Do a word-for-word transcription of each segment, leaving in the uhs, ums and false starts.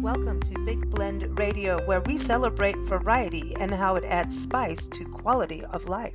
Welcome to Big Blend Radio, where we celebrate variety and how it adds spice to quality of life.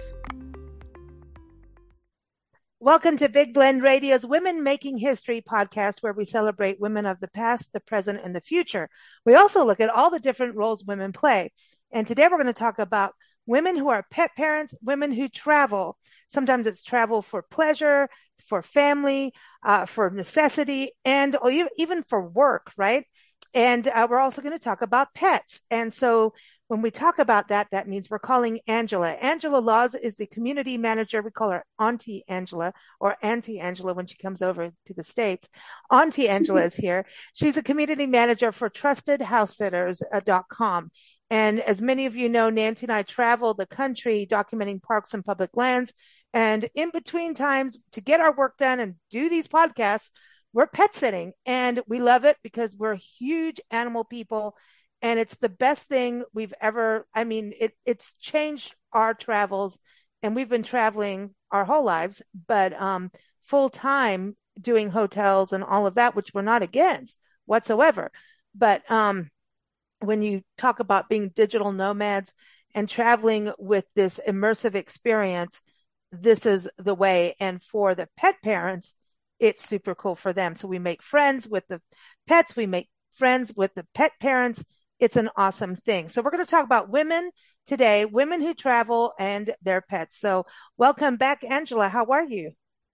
Welcome to Big Blend Radio's Women Making History podcast, where we celebrate women of the past, the present, and the future. We also look at all the different roles women play. And today we're going to talk about women who are pet parents, women who travel. Sometimes it's travel for pleasure, for family, uh, for necessity, and even for work, right? And uh, we're also going to talk about pets. And so when we talk about that, that means we're calling Angela. Angela Laws is the community manager. We call her Auntie Angela or Auntie Angela when she comes over to the States. Auntie Angela is here. She's a community manager for trusted house sitters dot com. And as many of you know, Nancy and I travel the country documenting parks and public lands. And in between times to get our work done and do these podcasts, we're pet sitting, and we love it because we're huge animal people, and it's the best thing we've ever, I mean, it, it's changed our travels, and we've been traveling our whole lives, but um, full time doing hotels and all of that, which we're not against whatsoever. But um, when you talk about being digital nomads and traveling with this immersive experience, this is the way. And for the pet parents, it's super cool for them. So we make friends with the pets. We make friends with the pet parents. It's an awesome thing. So we're going to talk about women today, women who travel and their pets. So welcome back, Angela. How are you?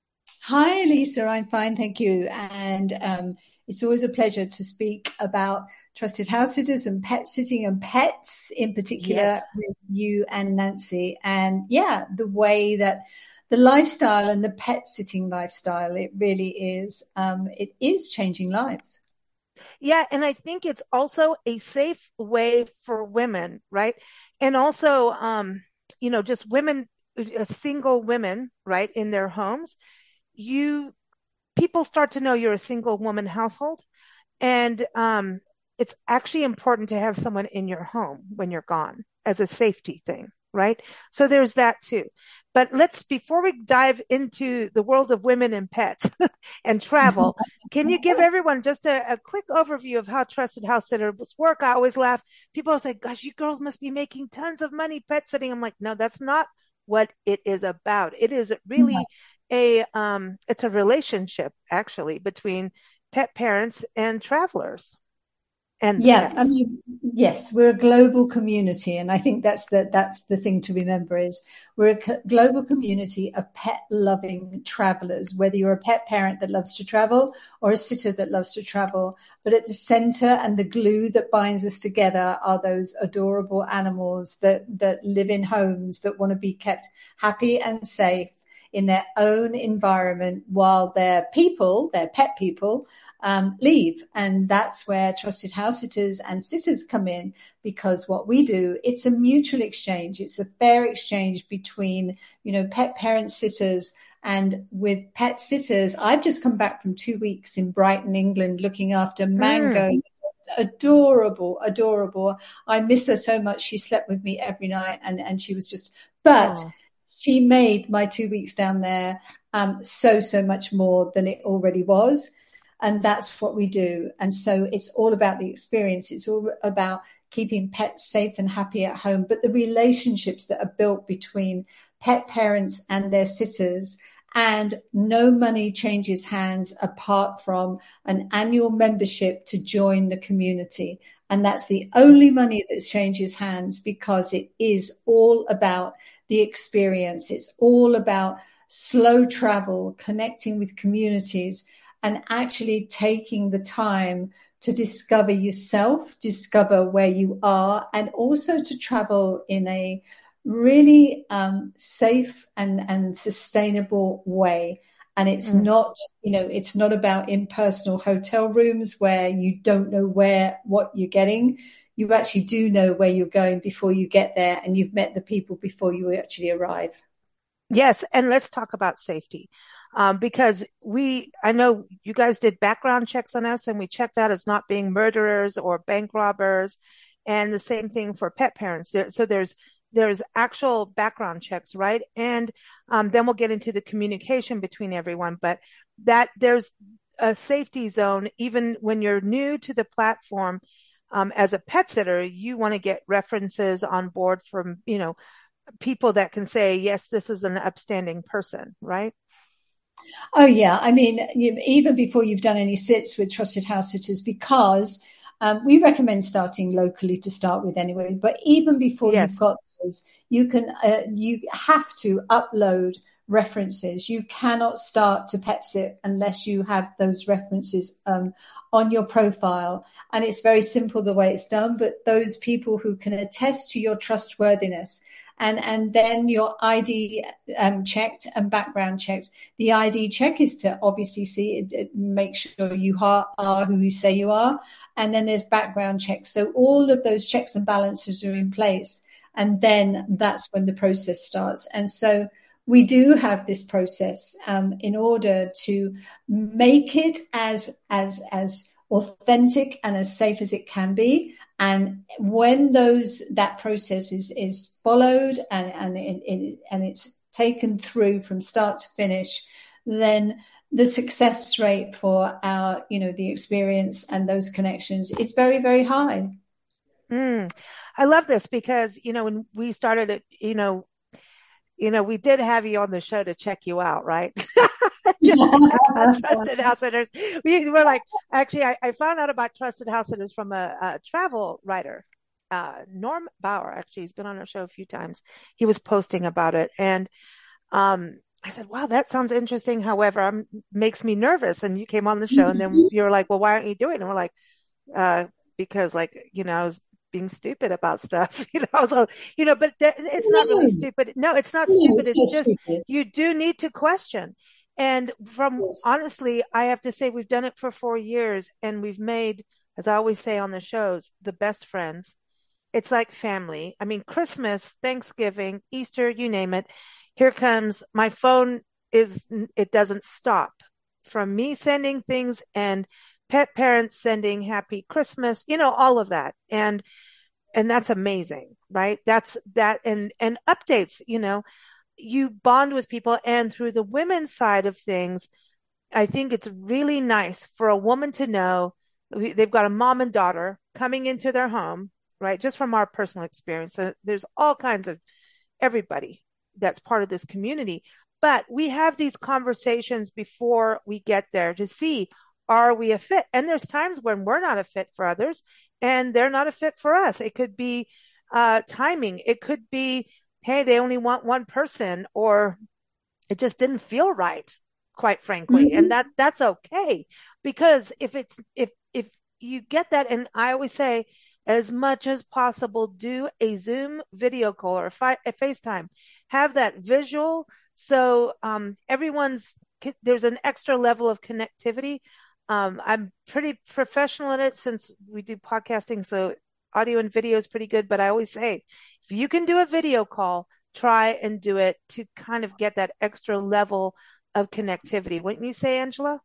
Hi, Lisa. I'm fine. Thank you. And um, it's always a pleasure to speak about trusted house sitters and pet sitting and pets in particular yes. with you and Nancy. And yeah, the way that the lifestyle and the pet sitting lifestyle, it really is, um, it is changing lives. Yeah. And I think it's also a safe way for women, right? And also, um, you know, just women, uh, single women, right, in their homes, you, people start to know you're a single woman household. And, um, it's actually important to have someone in your home when you're gone as a safety thing, right? So there's that too. But let's, before we dive into the world of women and pets and travel, can you give everyone just a, a quick overview of how Trusted House Sitters work? I always laugh. People say, gosh, you girls must be making tons of money pet sitting. I'm like, no, that's not what it is about. It is really a, um, it's a relationship actually between pet parents and travelers. And yeah, pets. I mean, yes, we're a global community, and I think that's the that's the thing to remember is we're a co- global community of pet-loving travelers. Whether you're a pet parent that loves to travel or a sitter that loves to travel, but at the center and the glue that binds us together are those adorable animals that that live in homes that want to be kept happy and safe in their own environment while their people, their pet people, um, leave. And that's where trusted house sitters and sitters come in, because what we do, it's a mutual exchange. It's a fair exchange between, you know, pet parent sitters. And with pet sitters, I've just come back from two weeks in Brighton, England, looking after Mango. Mm. Adorable, adorable. I miss her so much. She slept with me every night, and, and she was just, but oh. She made my two weeks down there um, so, so much more than it already was. And that's what we do. And so it's all about the experience. It's all about keeping pets safe and happy at home. But the relationships that are built between pet parents and their sitters, and no money changes hands apart from an annual membership to join the community. And that's the only money that changes hands, because it is all about the experience. It's all about slow travel, connecting with communities, and actually taking the time to discover yourself, discover where you are, and also to travel in a really um, safe and, and sustainable way. And it's mm. not, you know, it's not about impersonal hotel rooms where you don't know where, what you're getting. You actually do know where you're going before you get there, and you've met the people before you actually arrive. Yes. And let's talk about safety. Um, because we, I know you guys did background checks on us, and we checked out as not being murderers or bank robbers, and the same thing for pet parents. There, so there's, there's actual background checks, right? And, um, then we'll get into the communication between everyone, but that there's a safety zone, even when you're new to the platform. Um, as a pet sitter, you want to get references on board from, you know, people that can say, yes, this is an upstanding person, right? Oh, yeah. I mean, you, even before you've done any sits with trusted house sitters, because um, we recommend starting locally to start with anyway. But even before you've Yes. got those, you can, uh, you have to upload references. You cannot start to pet sit unless you have those references um, on your profile. And it's very simple the way it's done, but those people who can attest to your trustworthiness, and and then your I D um, checked and background checked. The I D check is to obviously see it, it, make sure you are, are who you say you are, and then there's background checks. So all of those checks and balances are in place, and then that's when the process starts. And so we do have this process um, in order to make it as as as authentic and as safe as it can be. And when those that process is is followed and and it, it, and it's taken through from start to finish, then the success rate for our, you know, the experience and those connections is very, very high. Mm. I love this because, you know, when we started it, you know, you know, we did have you on the show to check you out, right? Just to talk about trusted house sitters. We were like, actually, I, I found out about trusted house sitters from a, a travel writer, uh, Norm Bauer. Actually, he's been on our show a few times. He was posting about it, and um, I said, "Wow, that sounds interesting." However, um, makes me nervous. And you came on the show, and then you were like, "Well, why aren't you doing it?" And we're like, uh, "Because, like, you know, I was being stupid about stuff, you know." So, you know, but th- it's not really stupid. No, it's not No, stupid. it's It's not just stupid. you do need to question. And from Yes. honestly, I have to say we've done it for four years and we've made, as I always say on the shows, the best friends. It's like family. I mean, Christmas, Thanksgiving, Easter, you name it. Here comes my phone is, it doesn't stop from me sending things and pet parents sending happy Christmas, you know, all of that. And, and that's amazing, right? That's that and, and updates, you know, you bond with people. And through the women's side of things, I think it's really nice for a woman to know they've got a mom and daughter coming into their home, right? Just from our personal experience. So there's all kinds of everybody that's part of this community. But we have these conversations before we get there to see, are we a fit? And there's times when we're not a fit for others and they're not a fit for us. It could be uh, timing. It could be, hey, they only want one person, or it just didn't feel right, quite frankly. Mm-hmm. And that, that's okay. Because if it's, if, if you get that, and I always say, as much as possible, do a Zoom video call or a, fi- a FaceTime, have that visual. So, um, everyone's, there's an extra level of connectivity. Um, I'm pretty professional in it since we do podcasting. So audio and video is pretty good, but I always say, if you can do a video call, try and do it to kind of get that extra level of connectivity. Wouldn't you say, Angela?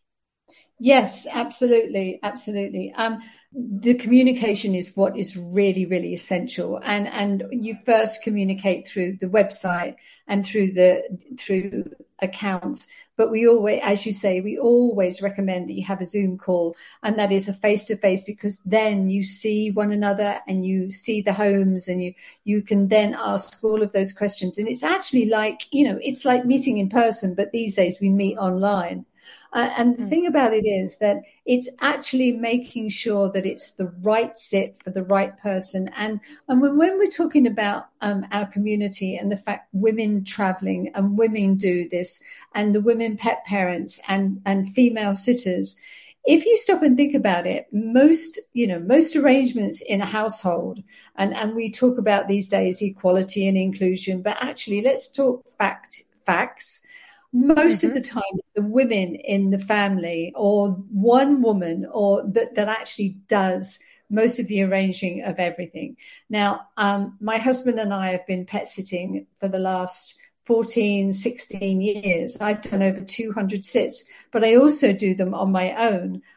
Yes, absolutely, absolutely. Um, the communication is what is really, really essential, and and you first communicate through the website and through the through accounts. But we always, as you say, we always recommend that you have a Zoom call, and that is a face to face, because then you see one another and you see the homes, and you you can then ask all of those questions. And it's actually like, you know, it's like meeting in person, but these days we meet online. Uh, and the Mm. thing about it is that it's actually making sure that it's the right sit for the right person. And, and when, when we're talking about um, our community and the fact women traveling and women do this, and the women pet parents and, and female sitters, if you stop and think about it, most, you know, most arrangements in a household, and, and we talk about these days equality and inclusion, but actually let's talk fact, facts. Most Mm-hmm. of the time, the women in the family, or one woman, or that, that actually does most of the arranging of everything. Now, um, my husband and I have been pet sitting for the last fourteen, sixteen years. I've done over two hundred sits, but I also do them on my own.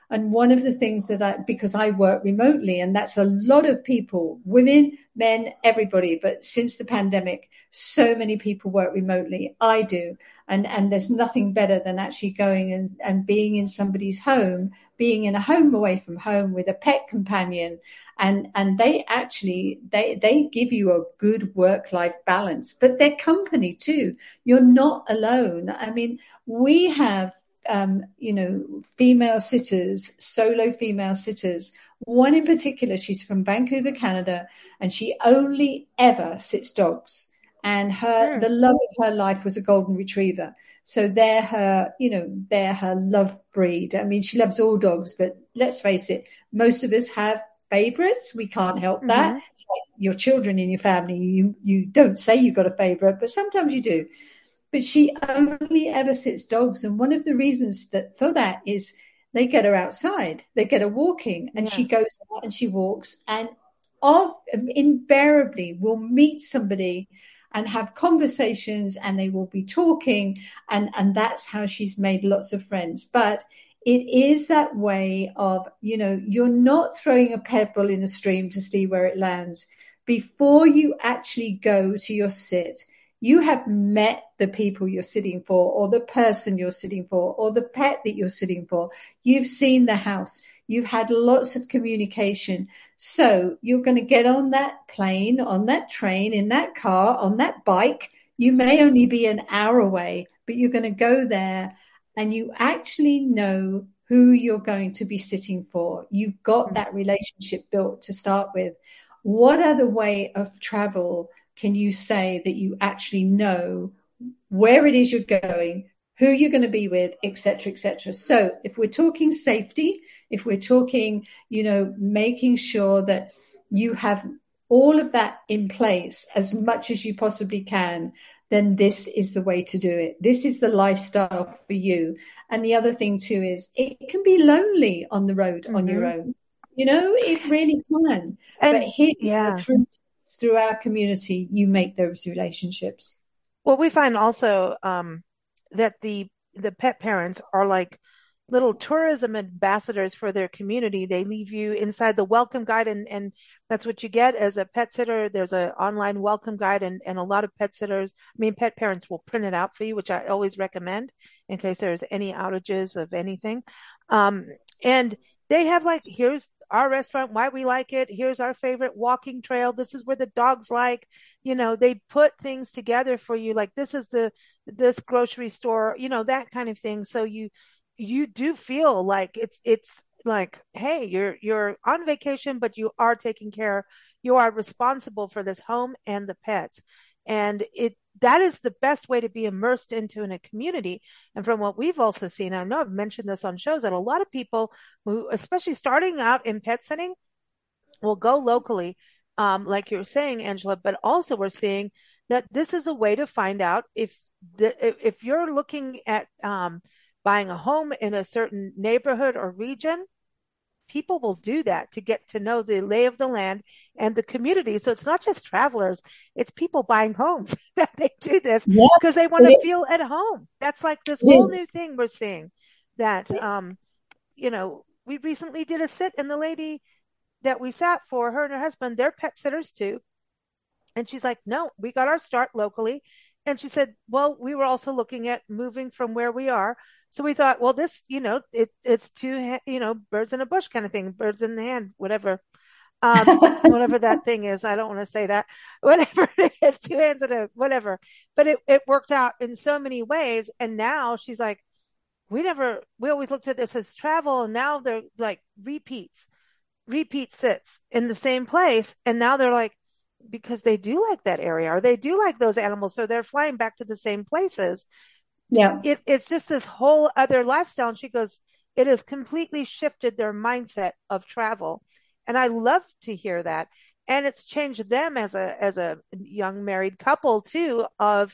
And one of the things that I, because I work remotely, and that's a lot of people, women, men, everybody. But since the pandemic, so many people work remotely. I do. And, and there's nothing better than actually going and, and being in somebody's home, being in a home away from home with a pet companion. And, and they actually, they, they give you a good work-life balance, but their company too. You're not alone. I mean, we have, um, you know, female sitters, solo female sitters. One in particular, she's from Vancouver, Canada, and she only ever sits dogs. And her, Mm. the love of her life was a golden retriever. So they're her, you know, they're her love breed. I mean, she loves all dogs, but let's face it, most of us have favorites. We can't help that. Mm-hmm. It's like your children in your family. You, you don't say you've got a favorite, but sometimes you do. But she only ever sits dogs. And one of the reasons that for that is they get her outside, they get her walking, and Yeah. she goes out and she walks, and of, invariably will meet somebody and have conversations, and they will be talking, and, and that's how she's made lots of friends. But it is that way of, you know, you're not throwing a pebble in a stream to see where it lands. Before you actually go to your sit, you have met the people you're sitting for, or the person you're sitting for, or the pet that you're sitting for. You've seen the house. You've had lots of communication. So you're going to get on that plane, on that train, in that car, on that bike. You may only be an hour away, but you're going to go there and you actually know who you're going to be sitting for. You've got that relationship built to start with. What other way of travel can you say that you actually know where it is you're going, who you're going to be with, et cetera, et cetera. So if we're talking safety, if we're talking, you know, making sure that you have all of that in place as much as you possibly can, then this is the way to do it. This is the lifestyle for you. And the other thing too is it can be lonely on the road mm-hmm. on your own. You know, it really can. And, but here, yeah. through, through our community, you make those relationships. Well, we find also um, that the the pet parents are like little tourism ambassadors for their community. They leave you inside the welcome guide, and, and that's what you get as a pet sitter. There's an online welcome guide, and, and a lot of pet sitters, I mean, pet parents will print it out for you, which I always recommend in case there's any outages of anything. Um, and they have like, here's our restaurant, why we like it. Here's our favorite walking trail. This is where the dogs like, you know, they put things together for you. Like this is the, this grocery store, you know, that kind of thing. So you, you do feel like it's, it's like, hey, you're, you're on vacation, but you are taking care, you are responsible for this home and the pets. And it, that is the best way to be immersed into in a community. And from what we've also seen, I know I've mentioned this on shows, that a lot of people who, especially starting out in pet sitting, will go locally, um, like you're saying, Angela, but also we're seeing that this is a way to find out if the, if you're looking at, um, buying a home in a certain neighborhood or region, people will do that to get to know the lay of the land and the community. So it's not just travelers, it's people buying homes that they do this because yeah, they want to is. feel at home. That's like this it whole is. new thing we're seeing that, um, you know, we recently did a sit, and the lady that we sat for, her and her husband, they're pet sitters too. And she's like, no, we got our start locally. And she said, well, we were also looking at moving from where we are. So we thought, well, this, you know, it, it's two, you know, birds in a bush kind of thing, birds in the hand, whatever, um, whatever that thing is. I don't want to say that, whatever it is, two hands in a, whatever, but it, it worked out in so many ways. And now she's like, we never, we always looked at this as travel. And now they're like repeats, repeat sits in the same place. And now they're like, because they do like that area, or they do like those animals. So they're flying back to the same places. Yeah. It, it's just this whole other lifestyle. And she goes, it has completely shifted their mindset of travel. And I love to hear that. And it's changed them as a, as a young married couple too, of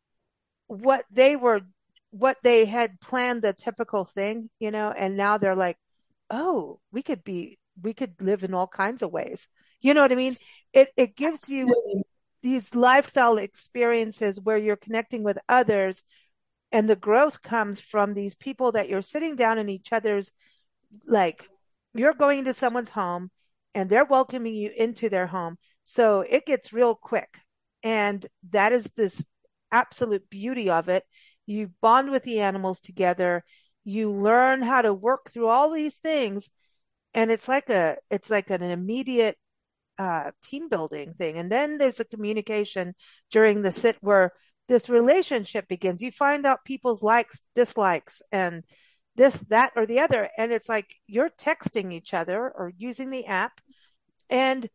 what they were, what they had planned, the typical thing, you know, and now they're like, oh, we could be, we could live in all kinds of ways. You know what I mean? It, it gives you these lifestyle experiences where you're connecting with others. And the growth comes from these people that you're sitting down in each other's like you're going to someone's home and they're welcoming you into their home. So it gets real quick. And that is this absolute beauty of it. You bond with the animals together. You learn how to work through all these things. And it's like a, it's like an immediate uh, team building thing. And then there's a communication during the sit where this relationship begins. You find out people's likes, dislikes, and this, that, or the other. And it's like you're texting each other or using the app. And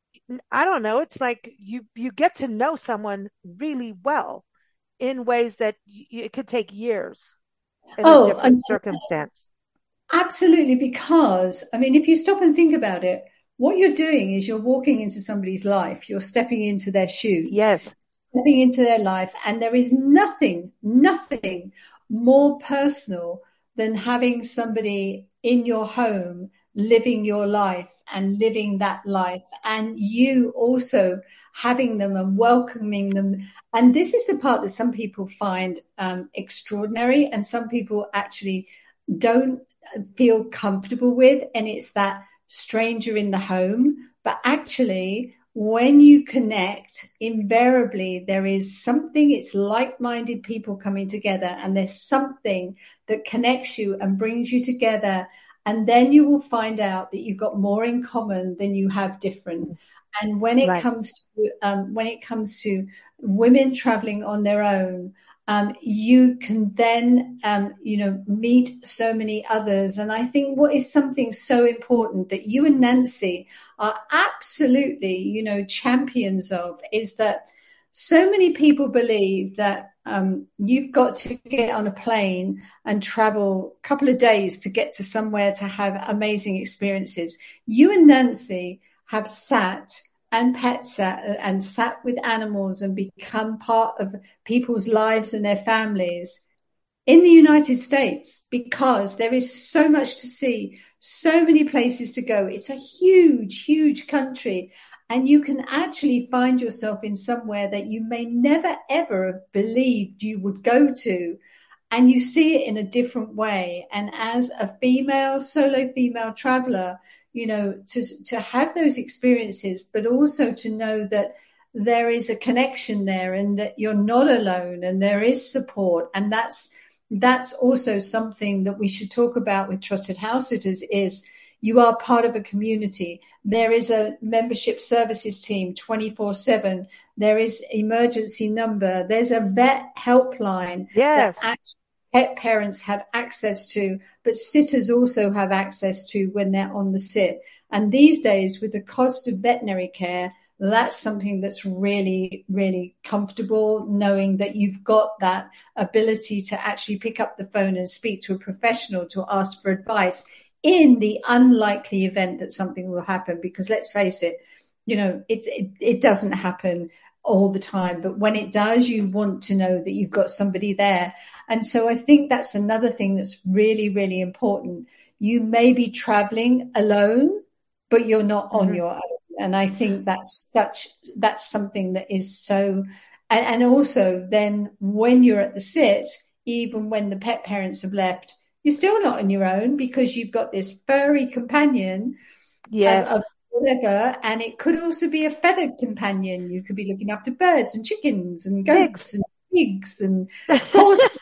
I don't know, it's like you, you get to know someone really well in ways that y- it could take years in a Oh, and different circumstance. absolutely, because I mean, if you stop and think about it, what you're doing is you're walking into somebody's life, you're stepping into their shoes, Yes. stepping into their life, and there is nothing, nothing more personal than having somebody in your home living your life and living that life, and you also having them and welcoming them. And this is the part that some people find um, extraordinary, and some people actually don't feel comfortable with, and it's that stranger in the home. But actually, when you connect, invariably there is something, it's like-minded people coming together, and there's something that connects you and brings you together, and then you will find out that you've got more in common than you have different. And when it Right. comes to um, when it comes to women traveling on their own, um, you can then, um, you know, meet so many others. And I think what is something so important that you and Nancy are absolutely, you know, champions of is that so many people believe that um, you've got to get on a plane and travel a couple of days to get to somewhere to have amazing experiences. You and Nancy have sat and pet sat and sat with animals and become part of people's lives and their families in the United States, because there is so much to see, so many places to go. It's a huge, huge country. And you can actually find yourself in somewhere that you may never, ever have believed you would go to. And you see it in a different way. And as a female, solo female traveler, you know, to, to have those experiences, but also to know that there is a connection there and that you're not alone and there is support. And that's, that's also something that we should talk about with Trusted House Sitters is you are part of a community. There is a membership services team twenty-four seven. There is emergency number. There's a vet helpline that Yes. actually pet parents have access to, but sitters also have access to when they're on the sit. And these days, with the cost of veterinary care, that's something that's really, really comfortable, knowing that you've got that ability to actually pick up the phone and speak to a professional to ask for advice in the unlikely event that something will happen. Because let's face it, you know, it, it, it doesn't happen all the time, but when it does, you want to know that you've got somebody there. And so I think that's another thing that's really, really important. You may be traveling alone, but you're not on Mm-hmm. your own. And I think that's such, that's something that is so, and, and also then when you're at the sit, even when the pet parents have left, you're still not on your own because you've got this furry companion of, Yes. of whatever, and it could also be a feathered companion. You could be looking after birds and chickens and Pigs. goats and pigs and horses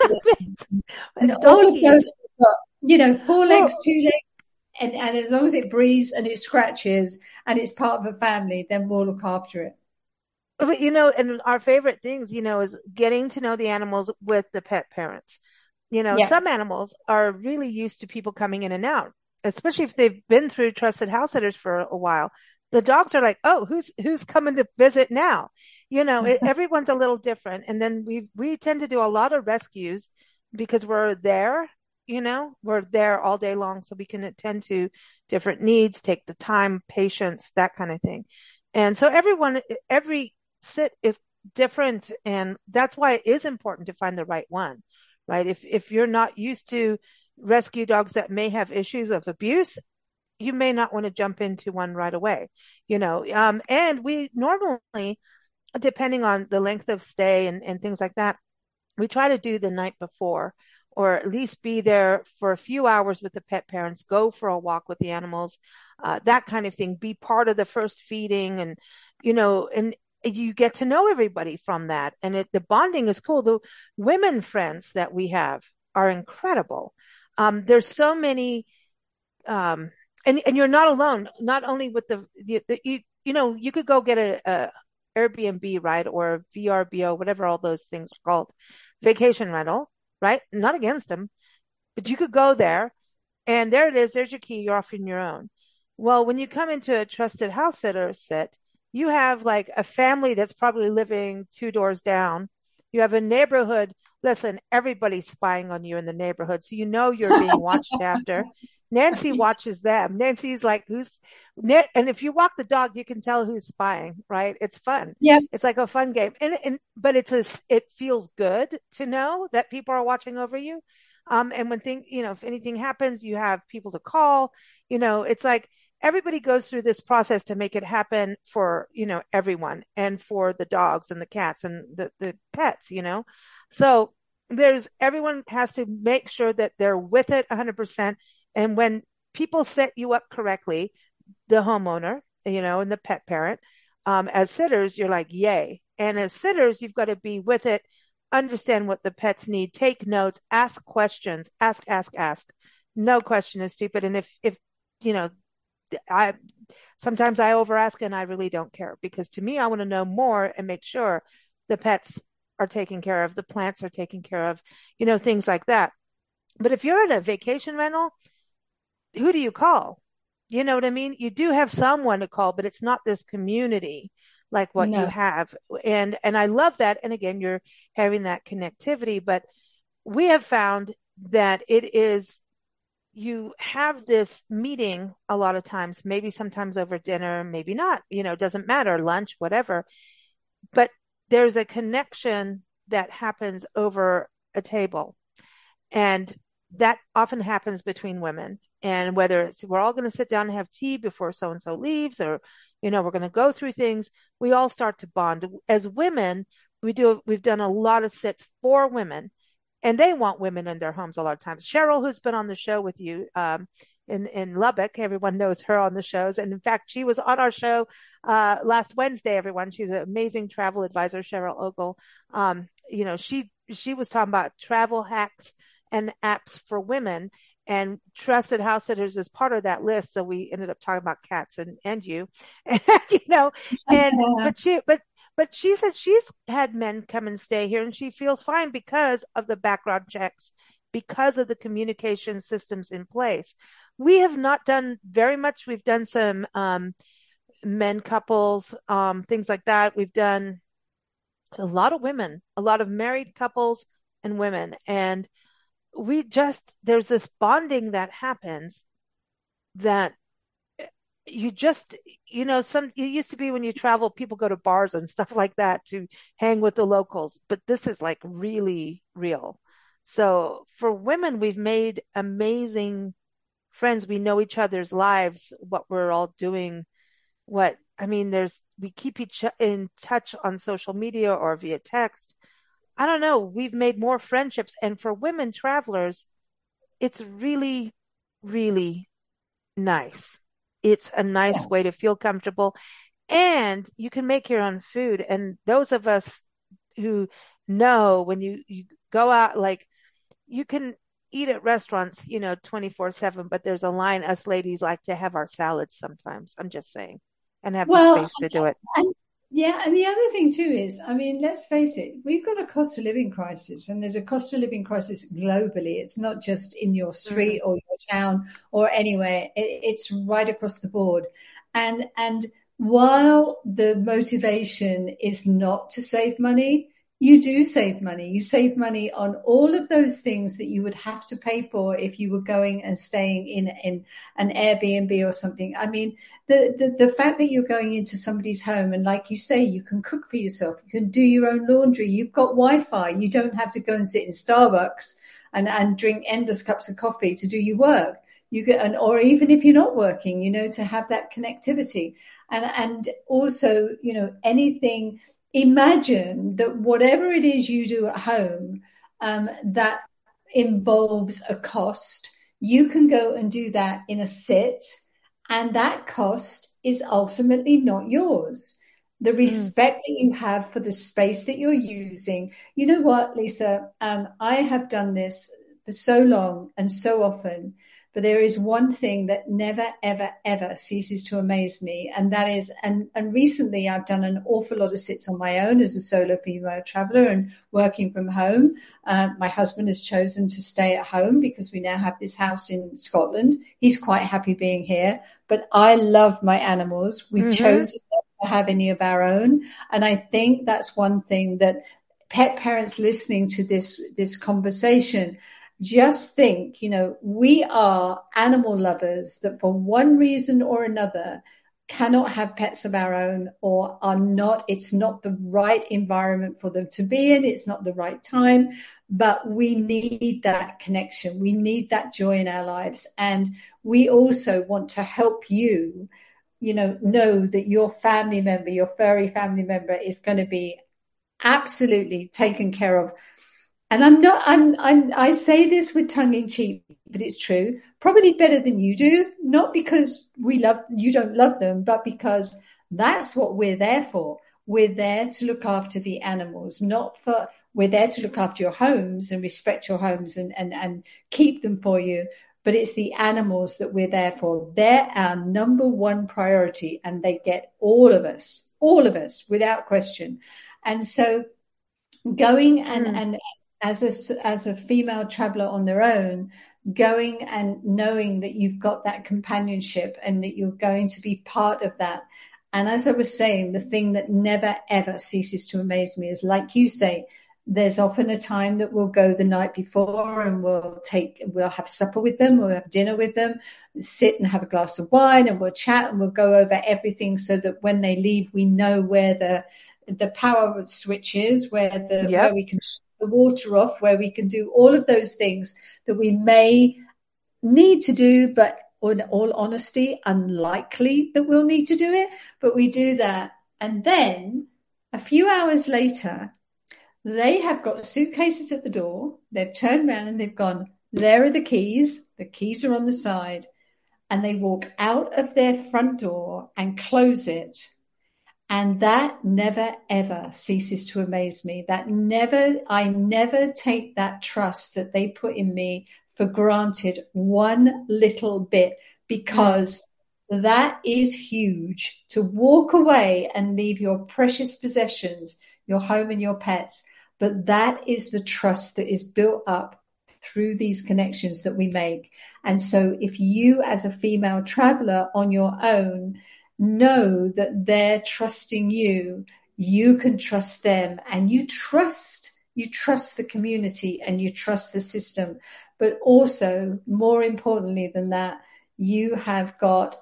and all of Donkeys. those, you know, four legs, Well, two legs. And, and as long as it breathes and it scratches and it's part of a family, then we'll look after it. but, you know, and our favorite things, you know, is getting to know the animals with the pet parents. You know, Yeah. some animals are really used to people coming in and out, especially if they've been through trusted house sitters for a while. The dogs are like, oh, who's who's coming to visit now? You know, it, everyone's a little different. And then we we tend to do a lot of rescues because we're there, you know, we're there all day long, so we can attend to different needs, take the time, patience, that kind of thing. And so everyone, every sit is different, and that's why it is important to find the right one, right? If if you're not used to rescue dogs that may have issues of abuse, you may not want to jump into one right away, you know. Um, and we normally, depending on the length of stay and, and things like that, we try to do the night before or at least be there for a few hours with the pet parents, go for a walk with the animals, uh, that kind of thing, be part of the first feeding and, you know, and you get to know everybody from that. And it, the bonding is cool. The women friends that we have are incredible. Um, there's so many, um, and, and you're not alone, not only with the, the, the you, you know, you could go get a, a Airbnb, right? Or V R B O, whatever all those things are called, vacation rental, right? Not against them, but you could go there and there it is. There's your key. You're off on your own. Well, when you come into a trusted house sitter sit, you have like a family that's probably living two doors down. You have a neighborhood. Listen, everybody's spying on you in the neighborhood. So you know you're being watched after. Nancy watches them. Nancy's like, who's, and if you walk the dog, you can tell who's spying, right? It's fun. Yeah. It's like a fun game. And, and, but it's a, it feels good to know that people are watching over you. Um, and when things, you know, if anything happens, you have people to call, you know, it's like everybody goes through this process to make it happen for, you know, everyone and for the dogs and the cats and the, the pets, you know? So there's, everyone has to make sure that they're with it one hundred percent. And when people set you up correctly, the homeowner, you know, and the pet parent, um, as sitters, you're like, yay. And as sitters, you've got to be with it, understand what the pets need, take notes, ask questions, ask, ask, ask. No question is stupid. And if, if, you know, I, sometimes I over ask and I really don't care because to me, I want to know more and make sure the pets are taken care of, the plants are taken care of, you know, things like that. But if you're at a vacation rental, who do you call? You know what I mean? You do have someone to call, but it's not this community like what No. you have. And, and I love that. And again, you're having that connectivity, but we have found that it is, you have this meeting a lot of times, maybe sometimes over dinner, maybe not, you know, it doesn't matter, lunch, whatever, but there's a connection that happens over a table. And that often happens between women. And whether it's, we're all going to sit down and have tea before so-and-so leaves, or, you know, we're going to go through things, we all start to bond. As women, we do, we've done a lot of sits for women, and they want women in their homes a lot of times. Cheryl, who's been on the show with you, um, in, in Lubbock, everyone knows her on the shows. And in fact, she was on our show, uh, last Wednesday, everyone. She's an amazing travel advisor, Cheryl Ogle. Um, you know, she, she was talking about travel hacks and apps for women, and trusted house sitters is part of that list. So we ended up talking about cats and, and you, and, you know, and, Yeah. but she, but, but she said she's had men come and stay here and she feels fine because of the background checks, because of the communication systems in place. We have not done very much. We've done some, um, men couples, um, things like that. We've done a lot of women, a lot of married couples and women. And we just, there's this bonding that happens that you just, you know, some, it used to be when you travel, people go to bars and stuff like that to hang with the locals, but this is like really real. So for women, we've made amazing friends. We know each other's lives, what we're all doing, what, I mean, there's, we keep each in touch on social media or via text. I don't know. We've made more friendships. And for women travelers, it's really, really nice. It's a nice Yeah. way to feel comfortable. And you can make your own food. And those of us who know when you, you go out, like you can eat at restaurants, you know, twenty-four seven, but there's a line us ladies like to have our salads sometimes. I'm just saying, and have Well, the space to do it. and yeah, and the other thing too is, I mean, let's face it, we've got a cost of living crisis, and there's a cost of living crisis globally. It's not just in your street Mm-hmm. or your town or anywhere. It, it's right across the board. And and while the motivation is not to save money, you do save money. You save money on all of those things that you would have to pay for if you were going and staying in, in an Airbnb or something. I mean, the, the, the fact that you're going into somebody's home and like you say, you can cook for yourself, you can do your own laundry, you've got Wi-Fi, you don't have to go and sit in Starbucks and, and drink endless cups of coffee to do your work. You get, and, or even if you're not working, you know, to have that connectivity. And, and also, you know, anything, imagine that whatever it is you do at home, um, that involves a cost, you can go and do that in a sit, and that cost is ultimately not yours. The Mm. respect that you have for the space that you're using. You know what, Lisa? Um, I have done this for so long and so often, but there is one thing that never, ever, ever ceases to amaze me. And that is, and, and recently I've done an awful lot of sits on my own as a solo female traveler and working from home. Uh, my husband has chosen to stay at home because we now have this house in Scotland. He's quite happy being here, but I love my animals. We Mm-hmm. chose not to have any of our own. And I think that's one thing that pet parents listening to this, this conversation, just think, you know, we are animal lovers that for one reason or another cannot have pets of our own, or are not, it's not the right environment for them to be in. It's not the right time, but we need that connection. We need that joy in our lives. And we also want to help you, you know, know that your family member, your furry family member is going to be absolutely taken care of. And I'm not, I'm, I'm, I say this with tongue in cheek, but it's true. Probably better than you do, not because we love, you don't love them, but because that's what we're there for. We're there to look after the animals, not for, we're there to look after your homes and respect your homes and, and, and keep them for you. But it's the animals that we're there for. They're our number one priority, and they get all of us, all of us without question. And so going and, Mm. and, as a, as a female traveler on their own, going and knowing that you've got that companionship and that you're going to be part of that. And as I was saying, the thing that never, ever ceases to amaze me is, like you say, there's often a time that we'll go the night before and we'll take, we'll have supper with them, we'll have dinner with them, sit and have a glass of wine, and we'll chat and we'll go over everything so that when they leave, we know where the, the power switch is, where the, Yep. where we can the water off, where we can do all of those things that we may need to do, but in all honesty, unlikely that we'll need to do it, but we do that. And then a few hours later, they have got suitcases at the door. They've turned around and they've gone, there are the keys. The keys are on the side. And they walk out of their front door and close it. And that never, ever ceases to amaze me. That never, I never take that trust that they put in me for granted one little bit, because mm. that is huge. To walk away and leave your precious possessions, your home and your pets. But that is the trust that is built up through these connections that we make. And so if you, as a female traveler on your own, know that they're trusting you, you can trust them, and you trust, you trust the community and you trust the system. But also, more importantly than that, you have got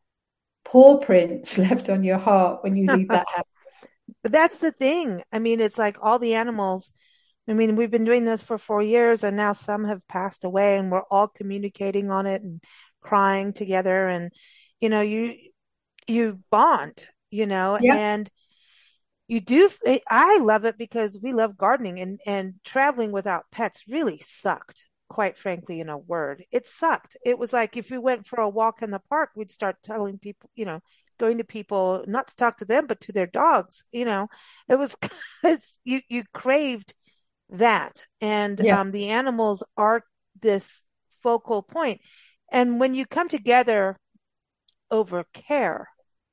paw prints left on your heart when you leave that house. But that's the thing. I mean, it's like all the animals. I mean, we've been doing this for four years and now some have passed away, and we're all communicating on it and crying together. And, you know, you, you bond, you know, Yeah. and you do. I love it because we love gardening, and, and traveling without pets really sucked, quite frankly, in a word. It sucked. It was like if we went for a walk in the park, we'd start telling people, you know, going to people, not to talk to them, but to their dogs, you know, it was, it's, you, you craved that. And, Yeah. um, the animals are this focal point. And when you come together over care,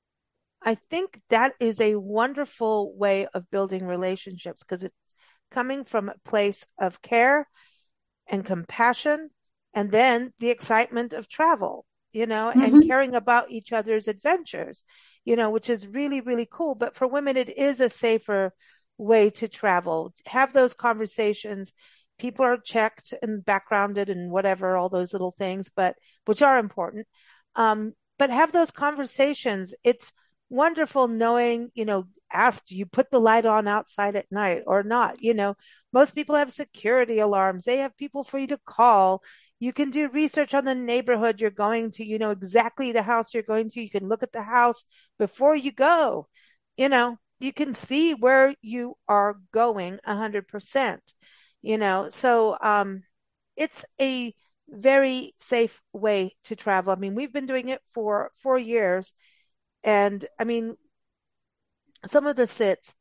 I think that is a wonderful way of building relationships, because it's coming from a place of care and compassion, and then the excitement of travel, you know, mm-hmm. and caring about each other's adventures, you know, which is really, really cool. But for women, it is a safer way to travel. Have those conversations. People are checked and backgrounded and whatever, all those little things, but which are important. Um, but have those conversations. It's wonderful knowing, you know, ask, do you put the light on outside at night or not? You know, most people have security alarms. They have people for you to call. You can do research on the neighborhood you're going to. You know exactly the house you're going to. You can look at the house before you go. You know, you can see where you are going a hundred percent, you know. So, um, it's a very safe way to travel. I mean, we've been doing it for four years. And I mean, some of the sits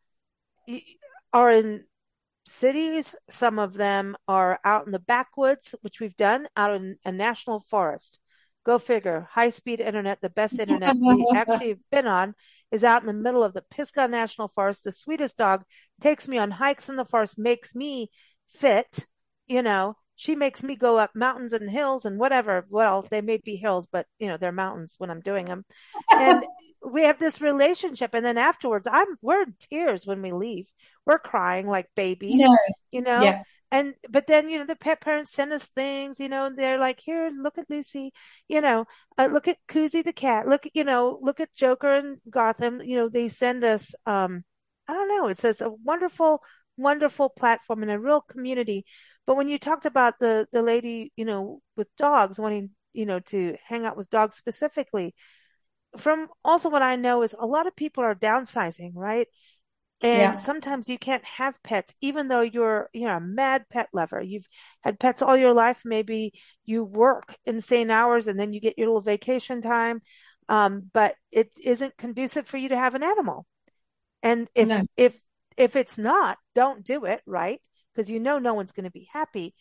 are in cities. Some of them are out in the backwoods, which we've done out in a national forest. Go figure. High speed internet, the best internet we actually have been on is out in the middle of the Pisgah National Forest. The sweetest dog takes me on hikes in the forest, makes me fit, you know, she makes me go up mountains and hills and whatever. Well, they may be hills, but you know, they're mountains when I'm doing them. And we have this relationship. And then afterwards, I'm, we're in tears when we leave. We're crying like babies, No. you know? Yeah. And, but then, you know, the pet parents send us things, you know, and they're like, here, look at Lucy, you know, uh, look at Koozie the cat, look at, you know, look at Joker and Gotham, you know, they send us, um, I don't know, it says a wonderful, wonderful platform and a real community. But when you talked about the, the lady, you know, with dogs wanting, you know, to hang out with dogs specifically, from also what I know is a lot of people are downsizing, right? And Yeah. sometimes you can't have pets, even though you're, you know, a mad pet lover. You've had pets all your life. Maybe you work insane hours and then you get your little vacation time. Um, but it isn't conducive for you to have an animal. And if, No. if, if it's not, don't do it, right? Because you know no one's going to be happy.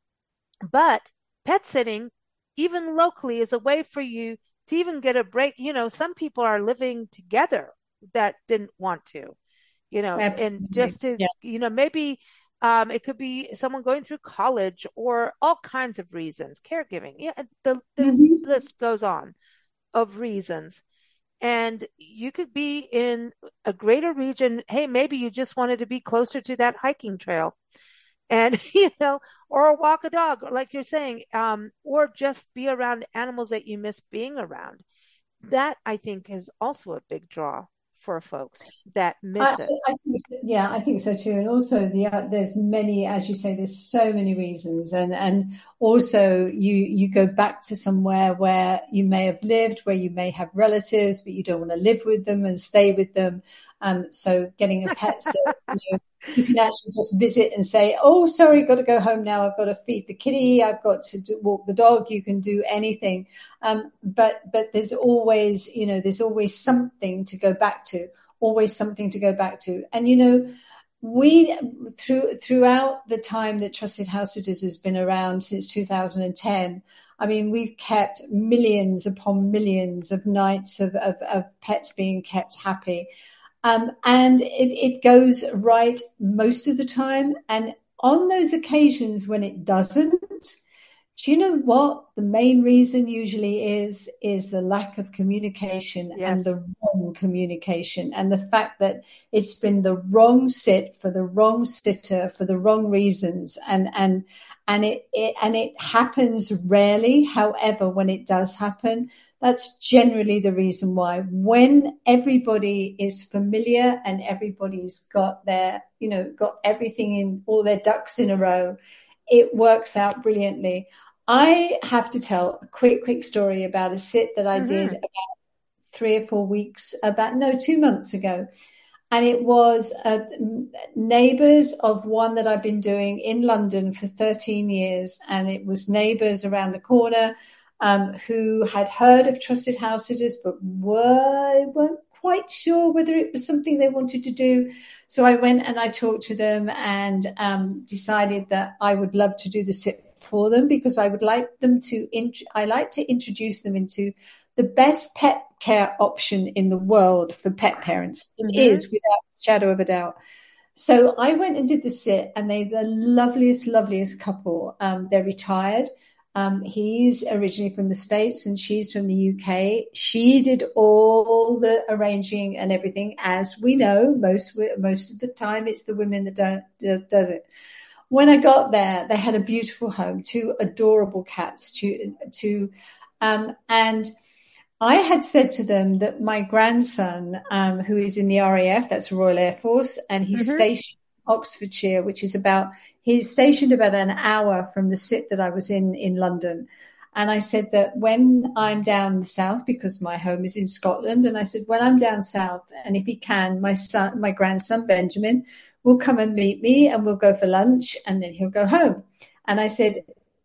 But pet sitting, even locally, is a way for you to even get a break. You know, some people are living together that didn't want to, you know, Absolutely. and just to, Yeah. you know, maybe um, it could be someone going through college or all kinds of reasons, caregiving. Yeah, the, the Mm-hmm. list goes on of reasons. And you could be in a greater region. Hey, maybe you just wanted to be closer to that hiking trail and, you know, or walk a dog, like you're saying, um, or just be around animals that you miss being around. That I think is also a big draw for folks that I, miss it. I think, so- yeah, I think so too. And also, the uh, there's many, as you say, there's so many reasons, and and also you you go back to somewhere where you may have lived, where you may have relatives, but you don't want to live with them and stay with them. Um, so getting a pet sit, you know, you can actually just visit and say, "Oh, sorry, got to go home now. I've got to feed the kitty. I've got to do, walk the dog." You can do anything, um, but but there's always, you know, there's always something to go back to. Always something to go back to. And, you know, we, through throughout the time that Trusted House Sitters has been around since two thousand ten, I mean, we've kept millions upon millions of nights of, of, of pets being kept happy. Um, and it, it goes right most of the time. And on those occasions when it doesn't, do you know what the main reason usually is? Is the lack of communication and Yes. the wrong communication, and the fact that it's been the wrong sit for the wrong sitter for the wrong reasons, and and and it, it and it happens rarely. However, when it does happen, that's generally the reason why. When everybody is familiar and everybody's got their, you know, got everything in, all their ducks in a row, it works out brilliantly. I have to tell a quick, quick story about a sit that I Mm-hmm. did about three or four weeks, about, no, two months ago. And it was uh, neighbours of one that I've been doing in London for thirteen years. And it was neighbours around the corner um, who had heard of Trusted House Sitters, but were, weren't quite sure whether it was something they wanted to do. So I went and I talked to them and um, decided that I would love to do the sit for them, because I would like them to, int- I like to introduce them into the best pet care option in the world for pet parents. It Mm-hmm. is, without a shadow of a doubt. So I went and did the sit, and they're the loveliest, loveliest couple. Um, they're retired. Um, he's originally from the States and she's from the U K. She did all the arranging and everything. As we know, most most of the time it's the women that don't that does it. When I got there, they had a beautiful home, two adorable cats, two, two, um, and I had said to them that my grandson, um, who is in the R A F, that's Royal Air Force, and he's Mm-hmm. stationed in Oxfordshire, which is about, he's stationed about an hour from the sit that I was in, in London. And I said that when I'm down south, because my home is in Scotland, and I said, when I'm down south, and if he can, my son, my grandson, Benjamin, will come and meet me and we'll go for lunch and then he'll go home. And I said,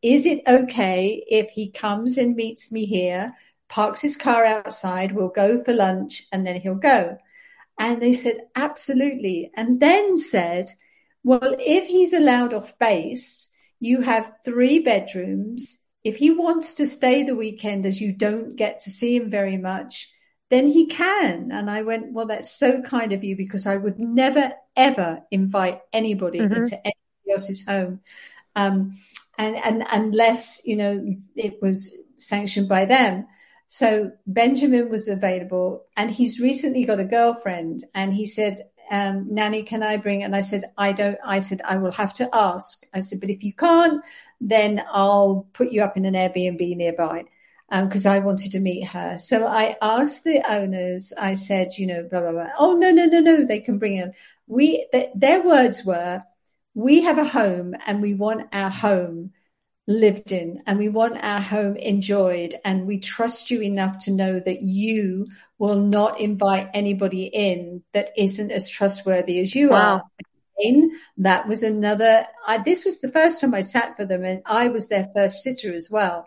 is it okay if he comes and meets me here, parks his car outside, we'll go for lunch, and then he'll go? And they said, absolutely. And then said, well, if he's allowed off base, you have three bedrooms. If he wants to stay the weekend as you don't get to see him very much, then he can. And I went, well, that's so kind of you, because I would never, ever invite anybody mm-hmm. into anybody else's home. Um, and, and unless, you know, it was sanctioned by them. So Benjamin was available, and he's recently got a girlfriend, and he said, um, Nanny, can I bring? And I said, I don't, I said, I will have to ask. I said, but if you can't, then I'll put you up in an Airbnb nearby. Because um, I wanted to meet her. So I asked the owners, I said, you know, blah, blah, blah. Oh, no, no, no, no, they can bring him. We, th- their words were, we have a home and we want our home lived in, and we want our home enjoyed, and we trust you enough to know that you will not invite anybody in that isn't as trustworthy as you wow. are. And that was another, I, this was the first time I sat for them, and I was their first sitter as well.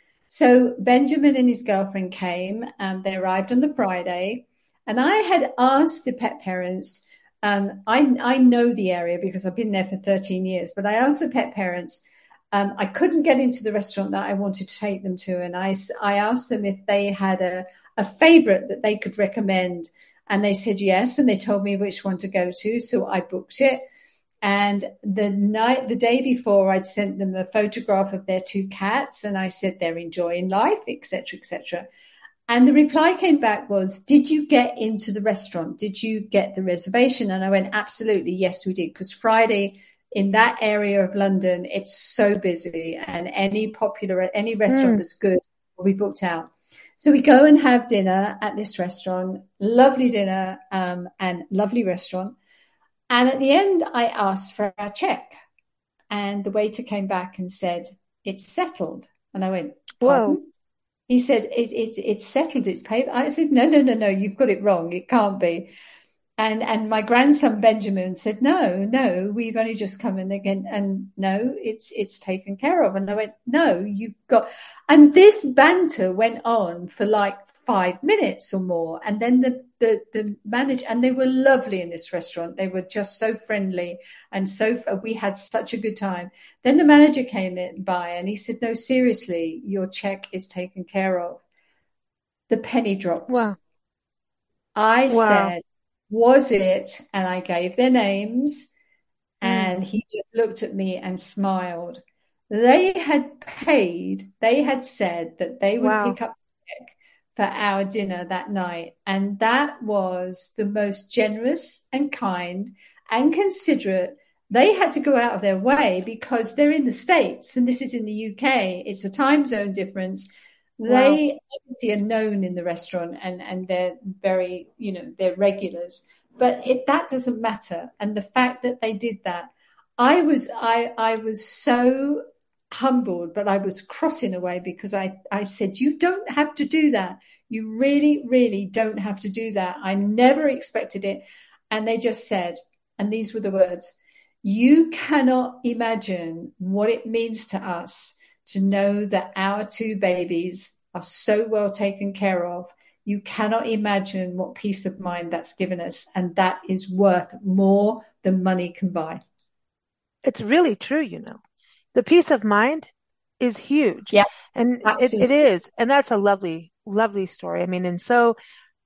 So Benjamin and his girlfriend came, and they arrived on the Friday, and I had asked the pet parents, um, I, I know the area because I've been there for thirteen years, but I asked the pet parents, um, I couldn't get into the restaurant that I wanted to take them to, and I, I asked them if they had a, a favorite that they could recommend, and they said yes, and they told me which one to go to, so I booked it. And the night, the day before, I'd sent them a photograph of their two cats, and I said they're enjoying life, et cetera, et cetera. And the reply came back was, did you get into the restaurant? Did you get the reservation? And I went, absolutely, yes, we did. Because Friday in that area of London, it's so busy, and any popular, any restaurant mm. that's good will be booked out. So we go and have dinner at this restaurant, lovely dinner, um, and lovely restaurant. And at the end, I asked for our check, and the waiter came back and said, it's settled. And I went, pardon? Whoa. He said, it, it, it's settled, it's paid. I said, no, no, no, no, you've got it wrong. It can't be. And and my grandson, Benjamin, said, no, no, we've only just come in again. And no, it's it's taken care of. And I went, no, you've got. And this banter went on for like five minutes or more. And then the, the, the manager, and they were lovely in this restaurant. They were just so friendly. And so we had such a good time. Then the manager came in by, and he said, no, seriously, your check is taken care of. The penny dropped. Wow. I wow. said, was it? And I gave their names, and mm. he just looked at me and smiled. They had paid, they had said that they would wow. pick up the check for our dinner that night. And that was the most generous and kind and considerate. They had to go out of their way because they're in the States and this is in the U K. It's a time zone difference. Wow. They obviously are known in the restaurant, and, and they're very, you know, they're regulars. But it, that doesn't matter. And the fact that they did that, I was I I was so humbled, but I was cross in a way, because I, I said, you don't have to do that. You really, really don't have to do that. I never expected it. And they just said, and these were the words, you cannot imagine what it means to us to know that our two babies are so well taken care of. You cannot imagine what peace of mind that's given us. And that is worth more than money can buy. It's really true, you know. The peace of mind is huge. Yeah, and it, it is. And that's a lovely, lovely story. I mean, and so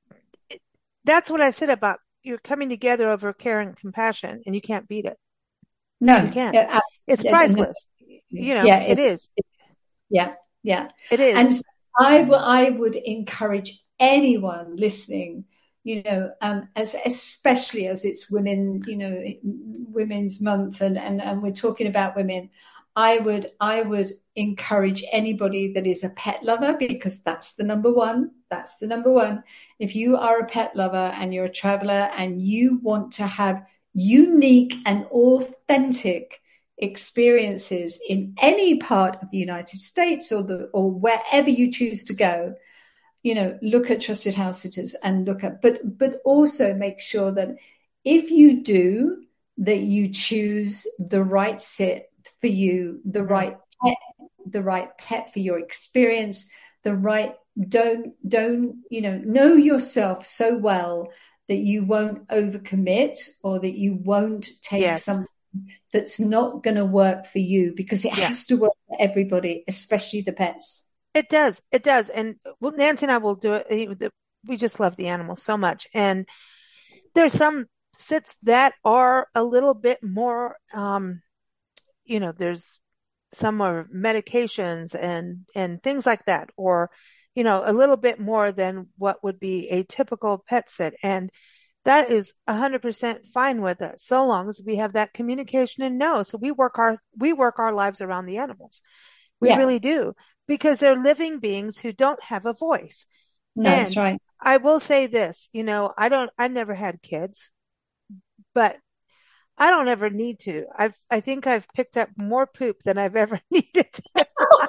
that's what I said about you're coming together over care and compassion, and you can't beat it. No, you can't. Yeah, it's priceless. You know, yeah, it, it is. It, yeah, yeah. It is. And so I, w- I would encourage anyone listening, you know, um, as especially as it's women, you know, Women's Month, and, and, and we're talking about women. I would I would encourage anybody that is a pet lover, because that's the number one. That's the number one. If you are a pet lover and you're a traveler and you want to have unique and authentic experiences in any part of the United States or the or wherever you choose to go, you know, look at Trusted House Sitters and look at, but but also make sure that if you do, that you choose the right sit for you, the right pet the right pet for your experience, the right, don't, don't, you know, know yourself so well that you won't overcommit or that you won't take Yes. something that's not going to work for you, because it Yeah. has to work for everybody, especially the pets. It does. It does. And well, Nancy and I will do it. We just love the animals so much. And there's some sits that are a little bit more, um, you know, there's some are medications and, and things like that, or, you know, a little bit more than what would be a typical pet sit. And that is a hundred percent fine with us, so long as we have that communication and know. So we work our, we work our lives around the animals. We Yeah. really do, because they're living beings who don't have a voice. No, And that's right. I will say this, you know, I don't, I never had kids, but I don't ever need to. I've, I think I've picked up more poop than I've ever needed to.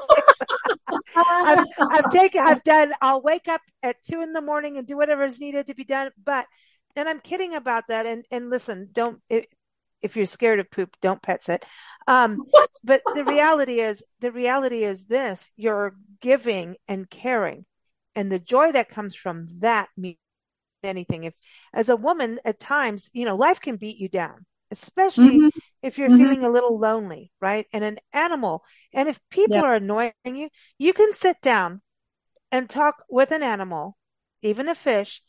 I've, I've taken, I've done, I'll wake up at two in the morning and do whatever is needed to be done. But, and I'm kidding about that. And, and listen, don't, if, if you're scared of poop, don't pet sit. Um, but the reality is, the reality is this, you're giving and caring, and the joy that comes from that means anything. If, as a woman, at times, you know, life can beat you down, especially Mm-hmm. if you're Mm-hmm. feeling a little lonely, right? And an animal, and if people Yeah. are annoying you, you can sit down and talk with an animal, even a fish.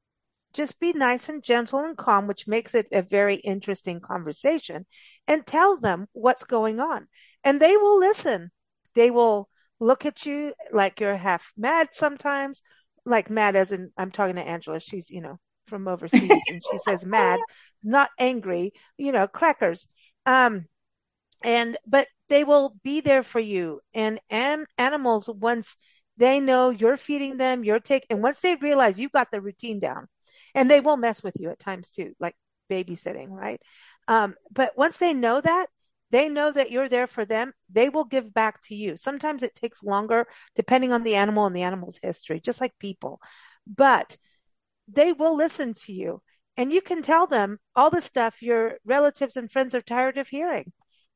Just be nice and gentle and calm, which makes it a very interesting conversation, and tell them what's going on. And they will listen. They will look at you like you're half mad sometimes, like mad as in, I'm talking to Angela. She's, you know, from overseas, and she says mad, not angry, you know, crackers. Um, and, but they will be there for you. And, and animals, once they know you're feeding them, you're taking, and once they realize you've got the routine down, and they will mess with you at times too, like babysitting, right? Um, but once they know that, they know that you're there for them, they will give back to you. Sometimes it takes longer depending on the animal and the animal's history, just like people, but they will listen to you, and you can tell them all the stuff your relatives and friends are tired of hearing.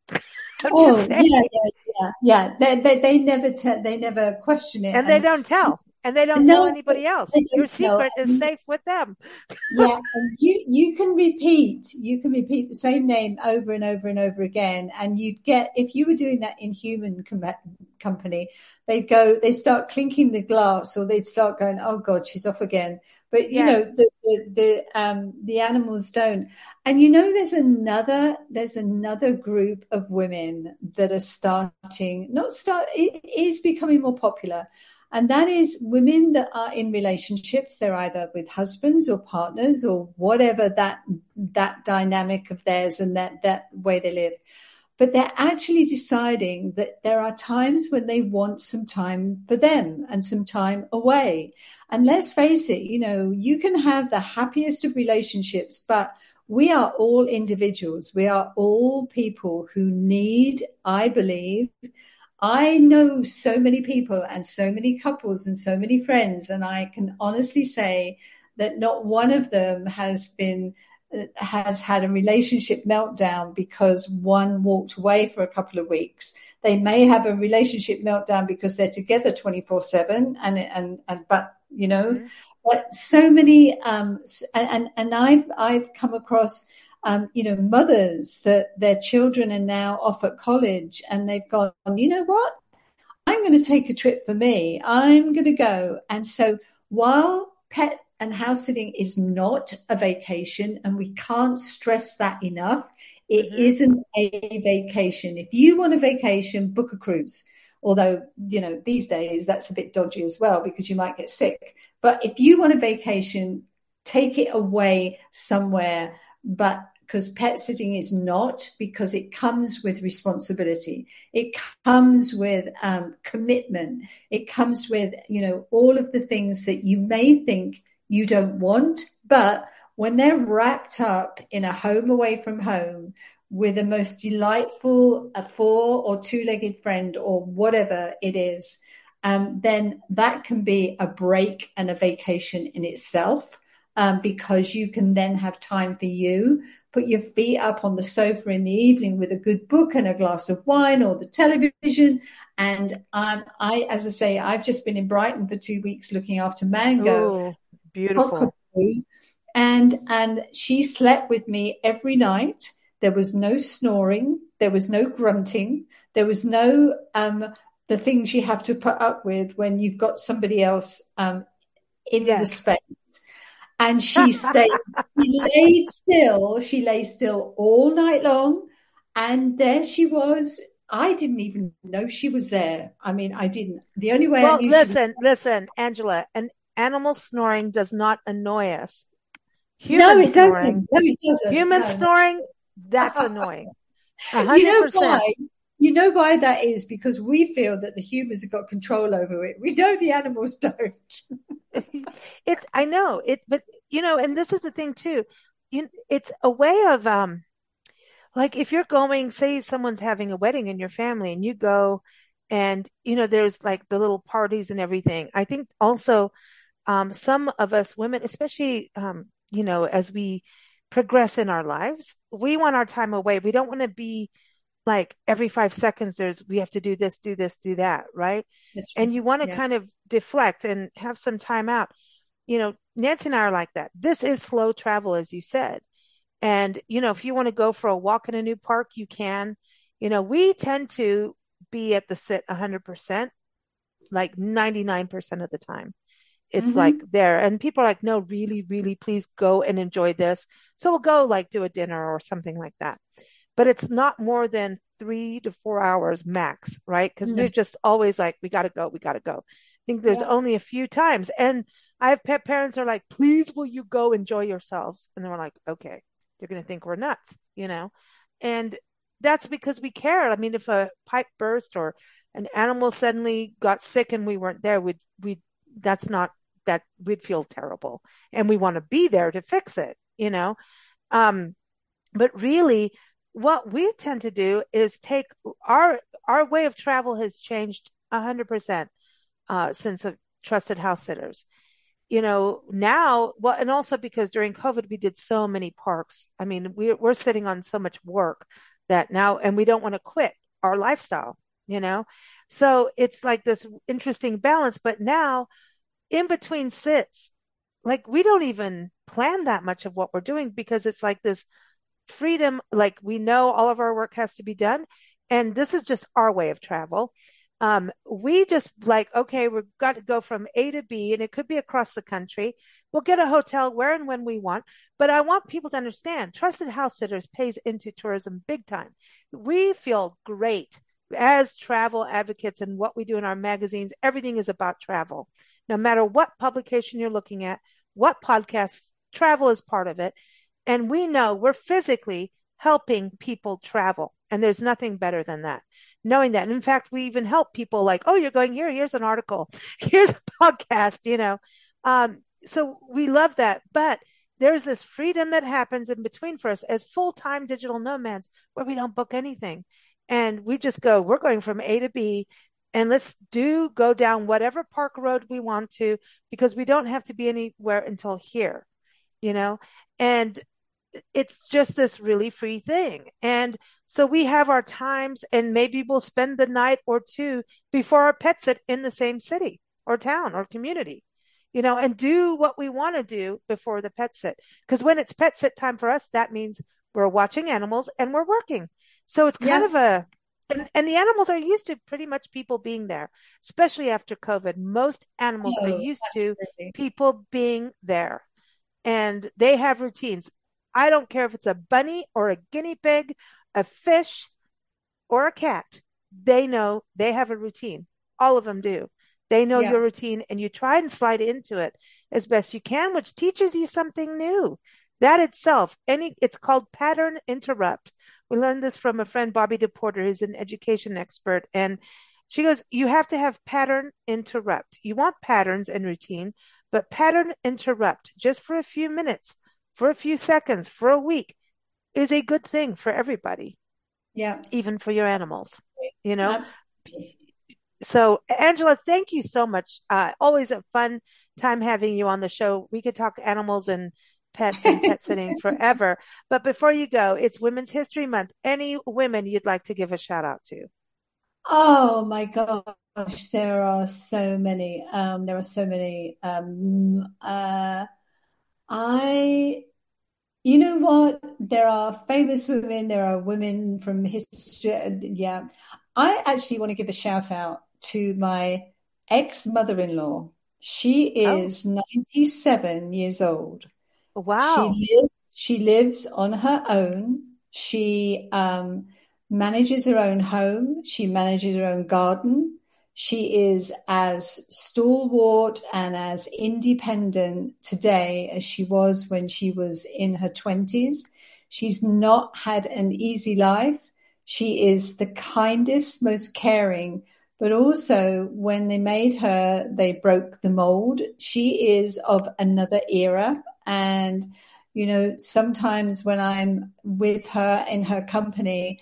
I'm Oh, just saying. yeah, yeah, yeah, yeah. They, they, they never, te- they never question it, And they and don't tell. And they don't tell no, anybody else. they Your don't tell. secret is And safe with them. yeah, and you you can repeat you can repeat the same name over and over and over again, and you'd get, if you were doing that in human com- company, they'd go, they start clinking the glass, or they'd start going, oh God, she's off again. But you Yeah. know, the the the um the animals don't. And you know, there's another there's another group of women that are starting, not start, it is becoming more popular. And that is women that are in relationships. They're either with husbands or partners or whatever that that dynamic of theirs and that, that way they live. But they're actually deciding that there are times when they want some time for them and some time away. And let's face it, you know, you can have the happiest of relationships, but we are all individuals. We are all people who need, I believe, I know so many people and so many couples and so many friends, and I can honestly say that not one of them has been has had a relationship meltdown because one walked away for a couple of weeks. They may have a relationship meltdown because they're together twenty-four seven, and and and but you know, mm-hmm. but so many um and and I've I've come across Um, you know, mothers that their children are now off at college, and they've gone, you know what? I'm going to take a trip for me. I'm going to go. And so while pet and house sitting is not a vacation, and we can't stress that enough, it mm-hmm. isn't a vacation. If you want a vacation, book a cruise. Although, you know, these days that's a bit dodgy as well because you might get sick. But if you want a vacation, take it away somewhere. But because pet sitting is not, because it comes with responsibility. It comes with um, commitment. It comes with, you know, all of the things that you may think you don't want, but when they're wrapped up in a home away from home with the most delightful a four or two-legged friend or whatever it is, um, then that can be a break and a vacation in itself. um, because you can then have time for you. Put your feet up on the sofa in the evening with a good book and a glass of wine or the television. And um, I, as I say, I've just been in Brighton for two weeks looking after Mango, Ooh, beautiful. and and she slept with me every night. There was no snoring, there was no grunting, there was no um, the things you have to put up with when you've got somebody else um, in yes. the space. And she stayed, she laid still, she lay still all night long. And there she was. I didn't even know she was there. I mean, I didn't. The only way well, I knew listen, she was listen, Angela, an animal snoring does not annoy us. Human no, it snoring, doesn't. No, it doesn't. Human no, snoring, no. that's annoying. one hundred percent. You know why? You know why that is? Because we feel that the humans have got control over it. We know the animals don't. It's, I know it, but you know, and this is the thing too. You, it's a way of, um, like if you're going, say someone's having a wedding in your family and you go and, you know, there's like the little parties and everything. I think also, um, some of us women, especially, um, you know, as we progress in our lives, we want our time away. We don't want to be like every five seconds there's, we have to do this, do this, do that. Right. And you want to yeah. kind of deflect and have some time out. You know, Nancy and I are like that. This is slow travel, as you said. And, you know, if you want to go for a walk in a new park, you can. You know, we tend to be at the sit one hundred percent, like ninety-nine percent of the time. It's mm-hmm. like there. And people are like, no, really, really, please go and enjoy this. So we'll go like do a dinner or something like that. But it's not more than three to four hours max, right? Because mm-hmm. we're just always like, we got to go, we got to go. I think there's yeah. only a few times. And I have pet parents who are like, please, will you go enjoy yourselves? And then we're like, okay, they're going to think we're nuts, you know? And that's because we care. I mean, if a pipe burst or an animal suddenly got sick and we weren't there, we'd, we that's not that we'd feel terrible. And we want to be there to fix it, you know? Um, but really, what we tend to do is take our, our way of travel has changed one hundred percent uh, since a trusted house sitters. You know, now, well, and also because during COVID, we did so many parks. I mean, we're, we're sitting on so much work that now, and we don't want to quit our lifestyle, you know? So it's like this interesting balance, but now in between sits, like we don't even plan that much of what we're doing because it's like this freedom. Like we know all of our work has to be done. And this is just our way of travel. Um, we just like, okay, we've got to go from A to B and it could be across the country. We'll get a hotel where and when we want, but I want people to understand Trusted House Sitters pays into tourism big time. We feel great as travel advocates and what we do in our magazines. Everything is about travel. No matter what publication you're looking at, what podcasts, travel is part of it. And we know we're physically helping people travel. And there's nothing better than that. Knowing that. And in fact, we even help people like, oh, you're going here. Here's an article. Here's a podcast, you know. Um, so we love that. But there's this freedom that happens in between for us as full-time digital nomads where we don't book anything. And we just go, we're going from A to B and let's do go down whatever park road we want to because we don't have to be anywhere until here, you know. And it's just this really free thing. And so we have our times and maybe we'll spend the night or two before our pet sit in the same city or town or community, you know, and do what we want to do before the pet sit. Because when it's pet sit time for us, that means we're watching animals and we're working. So it's kind yeah. of a, and, and the animals are used to pretty much people being there, especially after COVID. Most animals oh, are used absolutely. to people being there and they have routines. I don't care if it's a bunny or a guinea pig, a fish or a cat. They know they have a routine. All of them do. They know yeah. your routine and you try and slide into it as best you can, which teaches you something new. That itself, any, it's called pattern interrupt. We learned this from a friend, Bobby DePorter, who's an education expert. And she goes, you have to have pattern interrupt. You want patterns and routine, but pattern interrupt just for a few minutes, for a few seconds, for a week is a good thing for everybody. Yeah. Even for your animals, you know? Absolutely. So Angela, thank you so much. Uh, always a fun time having you on the show. We could talk animals and pets and pet sitting forever. But before you go, it's Women's History Month. Any women you'd like to give a shout out to? Oh my gosh, there are so many. Um, there are so many. Um, uh, I, you know what? There are famous women. There are women from history. Yeah, I actually want to give a shout out to my ex-mother-in-law. She Oh, is ninety-seven years old. She wow. lives, she lives on her own. She um, manages her own home. She manages her own garden. She is as stalwart and as independent today as she was when she was in her twenties. She's not had an easy life. She is the kindest, most caring, but also when they made her, they broke the mold. She is of another era. And, you know, sometimes when I'm with her in her company,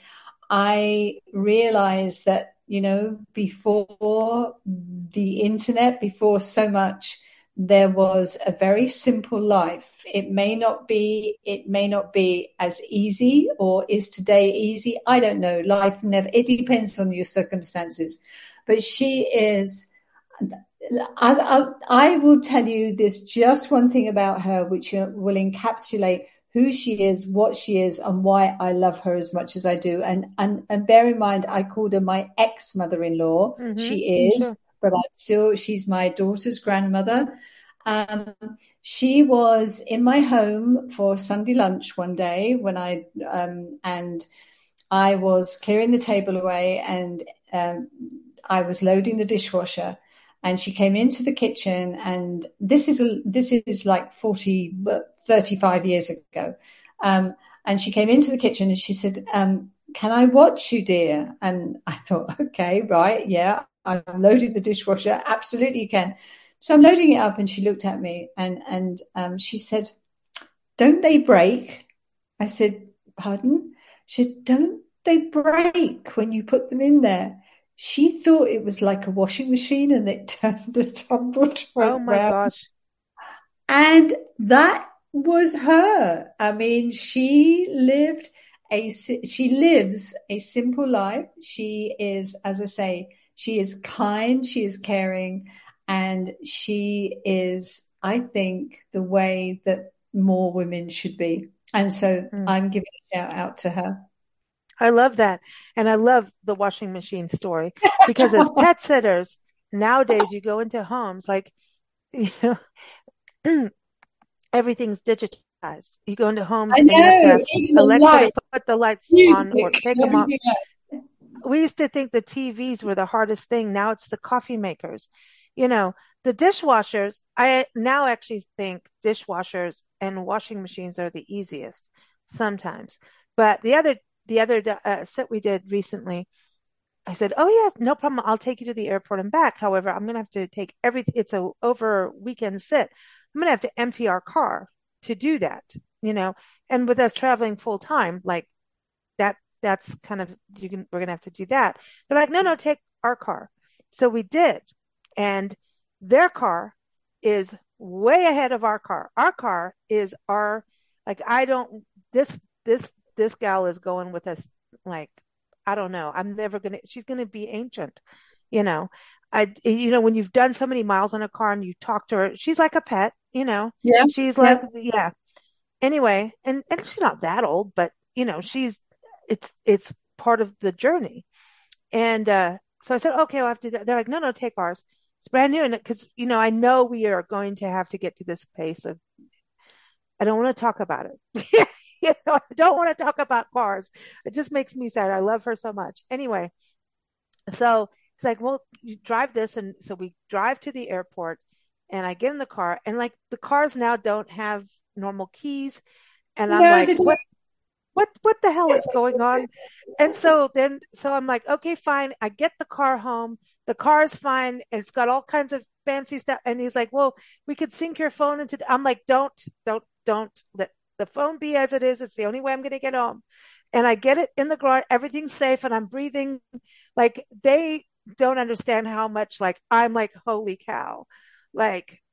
I realize that, you know, before the internet, before so much, there was a very simple life. It may not be, it may not be as easy, or is today easy? I don't know. Life never, it depends on your circumstances. But she is, I, I, I will tell you this just one thing about her, which will encapsulate who she is, what she is, and why I love her as much as I do. And and, and bear in mind, I called her my ex-mother-in-law. Mm-hmm. She is, Sure. but I'm still, she's my daughter's grandmother. Um, she was in my home for Sunday lunch one day when I, um, and I was clearing the table away, and um, I was loading the dishwasher, and she came into the kitchen, and this is a, this is like forty, thirty-five years ago. Um, and she came into the kitchen and she said, um, can I watch you, dear? And I thought, okay, right. Yeah. I'm loading the dishwasher. Absolutely you can. So I'm loading it up, and she looked at me, and, and, um, she said, don't they break? I said, pardon? She said, don't they break when you put them in there? She thought it was like a washing machine, and it turned the tumble Oh dryer my round. gosh. And that was her. I mean, she lived a, she lives a simple life. She is, as I say, she is kind, she is caring, and she is, I think, the way that more women should be. And so Mm. I'm giving a shout out to her. I love that. And I love the washing machine story because as pet sitters, nowadays you go into homes like, you know, everything's digitized. You go into homes I and you have to know, ask even the Alexa to light, put the lights on or music, take them off. everything else. We used to think the T Vs were the hardest thing. Now it's the coffee makers. You know, the dishwashers, I now actually think dishwashers and washing machines are the easiest sometimes. But the other, the other uh, set we did recently, I said, "Oh yeah, no problem. I'll take you to the airport and back. However, I'm going to have to take everything. It's a over weekend sit. I'm going to have to empty our car to do that, you know, and with us traveling full time, like that, that's kind of, you can, we're going to have to do that." They're like, no, no, take our car. So we did. And their car is way ahead of our car. Our car is our, like, I don't, this, this, this gal is going with us. Like, I don't know. I'm never going to, she's going to be ancient, you know. I, you know, when you've done so many miles in a car and you talk to her, she's like a pet, you know, Yeah, she's like, yeah. yeah. Anyway, and, and she's not that old, but you know, she's, it's, it's part of the journey. And, uh, so I said, okay, I'll have to, they're like, no, no, take ours. It's brand new. And cause, you know, I know we are going to have to get to this pace of, I don't want to talk about it. You know, I don't want to talk about cars. It just makes me sad. I love her so much. Anyway, so it's like, well, you drive this. And so we drive to the airport and I get in the car and like the cars now don't have normal keys. And I'm No, like, they don't. what, what, what the hell is going on? And so then, so I'm like, okay, fine. I get the car home. The car is fine. And it's got all kinds of fancy stuff. And he's like, well, we could sync your phone into, the-. I'm like, don't, don't, don't let the phone be as it is. It's the only way I'm going to get home. And I get it in the garage. Everything's safe and I'm breathing. Like they don't understand how much like, I'm like, holy cow. Like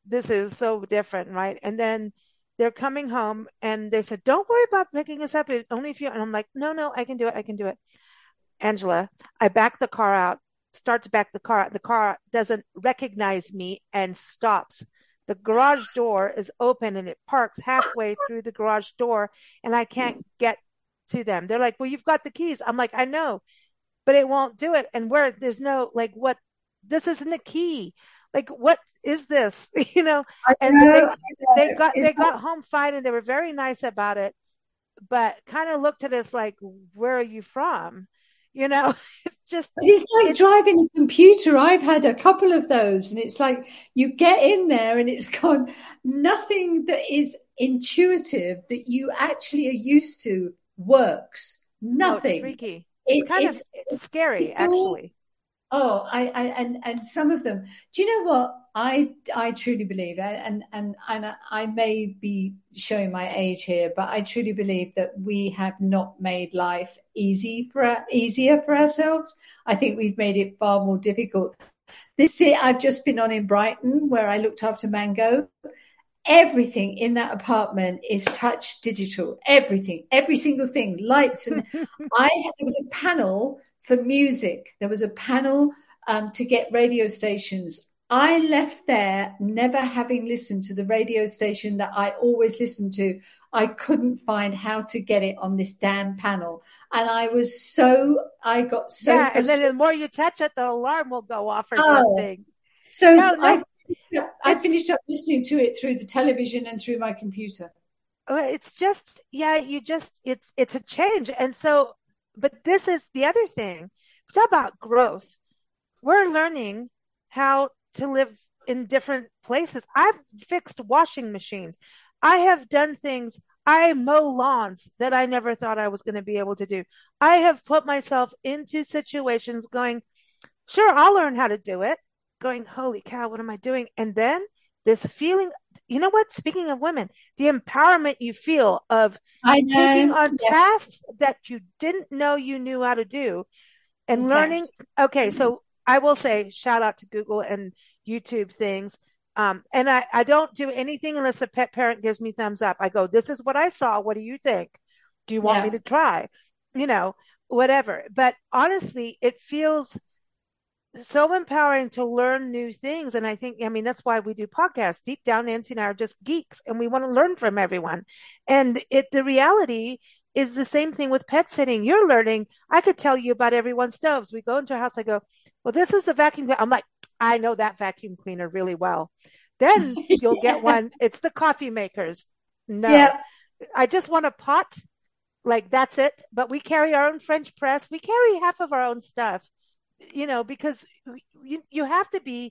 this is so different, right? And then they're coming home and they said, don't worry about picking us up. Only if you, and I'm like, no, no, I can do it. I can do it. Angela, I back the car out, start to back the car out. The car doesn't recognize me and stops. The garage door is open and it parks halfway through the garage door and I can't get to them. They're like, well, you've got the keys. I'm like, I know, but it won't do it. And where there's no, like, what, this isn't a key. Like, what is this? You know, and know, they, they got, they got home fine and they were very nice about it, but kind of looked at us like, where are you from? You know, it's just. But it's like it's, driving a computer. I've had a couple of those, and it's like you get in there and it's gone, nothing that is intuitive that you actually are used to works. Nothing. Oh, it's freaky. It's it, kind it's, of it's scary, it's all, actually. Oh, I, I, and, and some of them, do you know what I, I truly believe, and, and, and I may be showing my age here, but I truly believe that we have not made life easy for, easier for ourselves. I think we've made it far more difficult. This year I've just been on in Brighton where I looked after Mango. Everything in that apartment is touch digital, everything, every single thing, lights. And I, there was a panel for music. There was a panel um, to get radio stations. I left there never having listened to the radio station that I always listen to. I couldn't find how to get it on this damn panel. And I was so, I got so Yeah, frustrated. and then the more you touch it, the alarm will go off or oh. something. So no, no, I, I finished up listening to it through the television and through my computer. It's just, yeah, you just, it's, it's a change. And so, but this is the other thing. It's about growth. We're learning how to live in different places. I've fixed washing machines. I have done things. I mow lawns that I never thought I was going to be able to do. I have put myself into situations going, sure, I'll learn how to do it. Going, holy cow, what am I doing? And then this feeling, you know what? Speaking of women, the empowerment you feel of I know, taking on yes. tasks that you didn't know you knew how to do and exactly. learning. Okay. Mm-hmm. So I will say shout out to Google and YouTube things. Um, and I, I don't do anything unless a pet parent gives me thumbs up. I go, this is what I saw. What do you think? Do you want yeah. me to try? You know, whatever. But honestly, it feels so empowering to learn new things. And I think, I mean, that's why we do podcasts. Deep down, Nancy and I are just geeks and we want to learn from everyone. And it, the reality is the same thing with pet sitting. You're learning. I could tell you about everyone's stoves. We go into a house. I go, well, this is the vacuum. I'm like, I know that vacuum cleaner really well. Then you'll yeah. get one. It's the coffee makers. No, yeah. I just want a pot. Like that's it. But we carry our own French press. We carry half of our own stuff. You know, because you, you have to be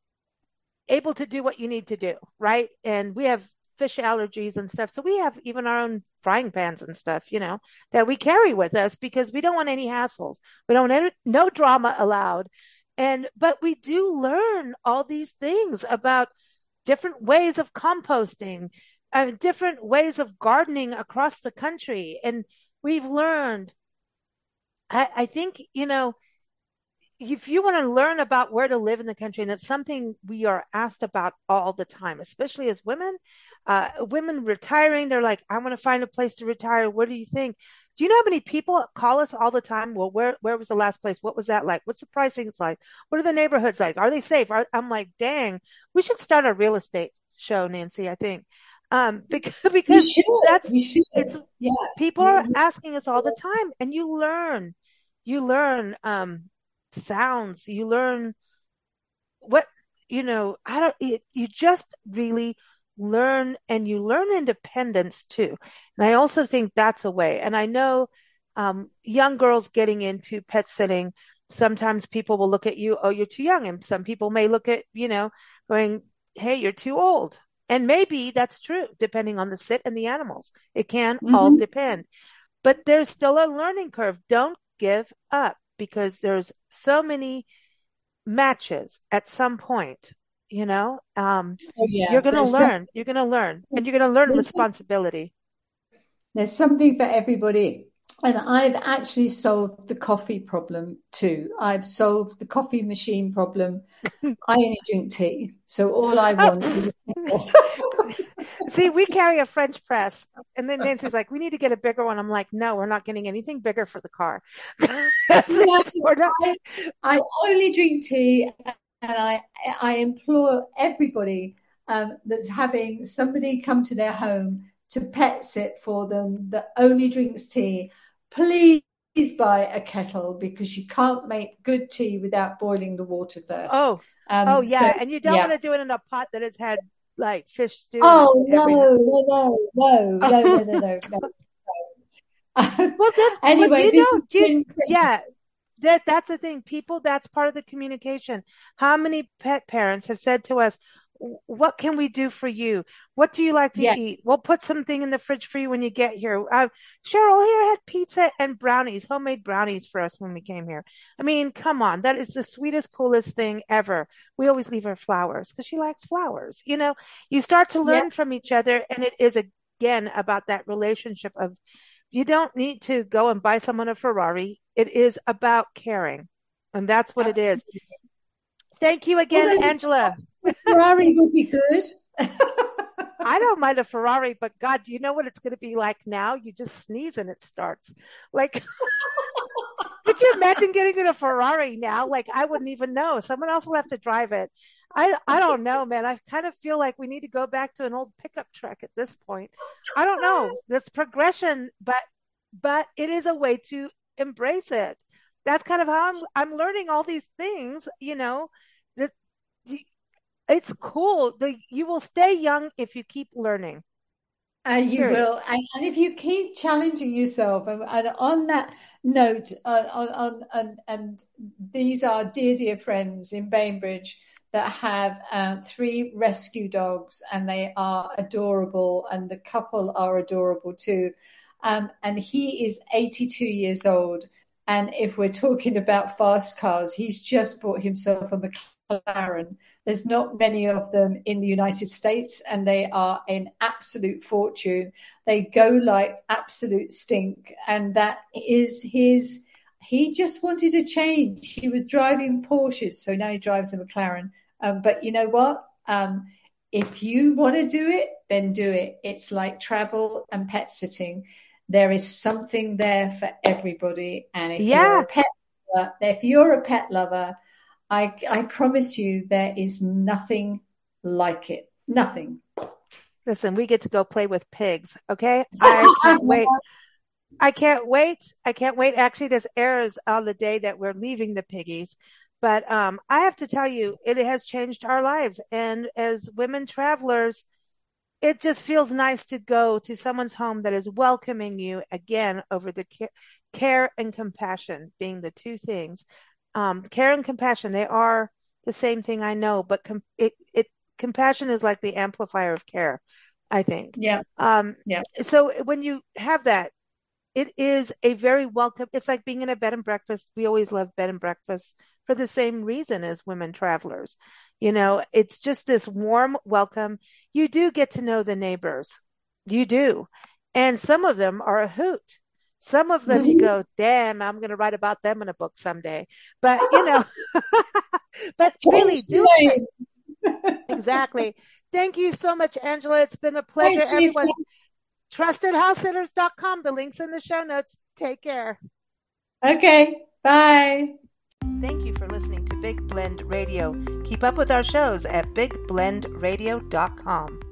able to do what you need to do, right? And we have fish allergies and stuff. So we have even our own frying pans and stuff, you know, that we carry with us because we don't want any hassles. We don't want any, no drama allowed. And, but we do learn all these things about different ways of composting, uh, different ways of gardening across the country. And we've learned, I, I think, you know, if you want to learn about where to live in the country, and that's something we are asked about all the time, especially as women, uh, women retiring, they're like, I want to find a place to retire. What do you think? Do you know how many people call us all the time? Well, where, where was the last place? What was that like? What's the pricing like? What are the neighborhoods like? Are they safe? Are, I'm like, dang, we should start a real estate show, Nancy, I think. Um, because, because that's, it's, yeah. people are asking us all the time and you learn, you learn, um, sounds, you learn what, you know, I don't, it, you just really learn, and you learn independence too. And I also think that's a way. And I know, um, young girls getting into pet sitting, sometimes people will look at you, oh, you're too young. And some people may look at, you know, going, hey, you're too old. And maybe that's true, depending on the sit and the animals. It can mm-hmm. all depend, but there's still a learning curve. Don't give up, because there's so many matches at some point, you know, um, oh, yeah. you're going to learn, you're going to learn, and you're going to learn responsibility. There's something for everybody And I've actually solved the coffee problem too. I've solved the coffee machine problem. I only drink tea, so all I want Oh. is a kettle. See, we carry a French press, and then Nancy's like, "We need to get a bigger one." I'm like, "No, we're not getting anything bigger for the car." No, We're not. I, I only drink tea, and I I implore everybody um, that's having somebody come to their home to pet sit for them that only drinks tea, please buy a kettle, because you can't make good tea without boiling the water first. Oh, oh Um, so yeah, and you don't want yeah. to do it in a pot that has had like fish stew in it Oh no, every night. no, no, no, no, no, no, no, no. Well, that's but Anyway, you this know, has you, been yeah, that that's the thing. People, that's part of the communication. How many pet parents have said to us, "What can we do for you? What do you like to yeah, eat? We'll put something in the fridge for you when you get here." Uh, Cheryl here had pizza and brownies, homemade brownies for us when we came here. I mean, come on, that is the sweetest, coolest thing ever. We always leave her flowers because she likes flowers. You know, you start to yeah, learn from each other, and it is again about that relationship of you don't need to go and buy someone a Ferrari. It is about caring. And that's what it is. absolutely. Thank you again, Although Angela. the Ferrari would be good. I don't mind a Ferrari, but God, do you know what it's going to be like now? You just sneeze and it starts. Like, could you imagine getting in a Ferrari now? Like, I wouldn't even know. Someone else will have to drive it. I, I don't know, man. I kind of feel like we need to go back to an old pickup truck at this point. I don't know. This progression, but, but it is a way to embrace it. That's kind of how I'm, I'm learning all these things, you know, this, it's cool. The, you will stay young if you keep learning. Uh, you Period. will, and, and if you keep challenging yourself, and, and on that note, uh, on, on, on, and these are dear, dear friends in Bainbridge that have um, three rescue dogs, and they are adorable, and the couple are adorable too. Um, and he is eighty-two years old, and if we're talking about fast cars, he's just bought himself a McLaren. There's not many of them in the United States, and they are an absolute fortune. They go like absolute stink, and that is his. He just wanted a change. He was driving Porsches, so now he drives a McLaren. Um, but you know what? Um, if you want to do it, then do it. It's like travel and pet sitting. There is something there for everybody, and if you're Yeah. a pet, lover, if you're a pet lover, I, I promise you there is nothing like it. Nothing. Listen, we get to go play with pigs. Okay. I can't wait. I can't wait. I can't wait. Actually, this airs on the day that we're leaving the piggies. But um, I have to tell you, it has changed our lives. And as women travelers, it just feels nice to go to someone's home that is welcoming you again over the care, care and compassion being the two things. Um, care and compassion, they are the same thing, I know, but com- it, it, compassion is like the amplifier of care, I think. Yeah. Um, yeah. So when you have that, it is a very welcome, it's like being in a bed and breakfast. We always love bed and breakfast for the same reason as women travelers. You know, it's just this warm welcome. You do get to know the neighbors. You do. And some of them are a hoot. Some of them you go, damn, I'm going to write about them in a book someday. But, you know, but really do it. Exactly. Thank you so much, Angela. It's been a pleasure, Thanks, everyone. Lisa. trusted house sitters dot com. The link's in the show notes. Take care. Okay. Bye. Thank you for listening to Big Blend Radio. Keep up with our shows at big blend radio dot com.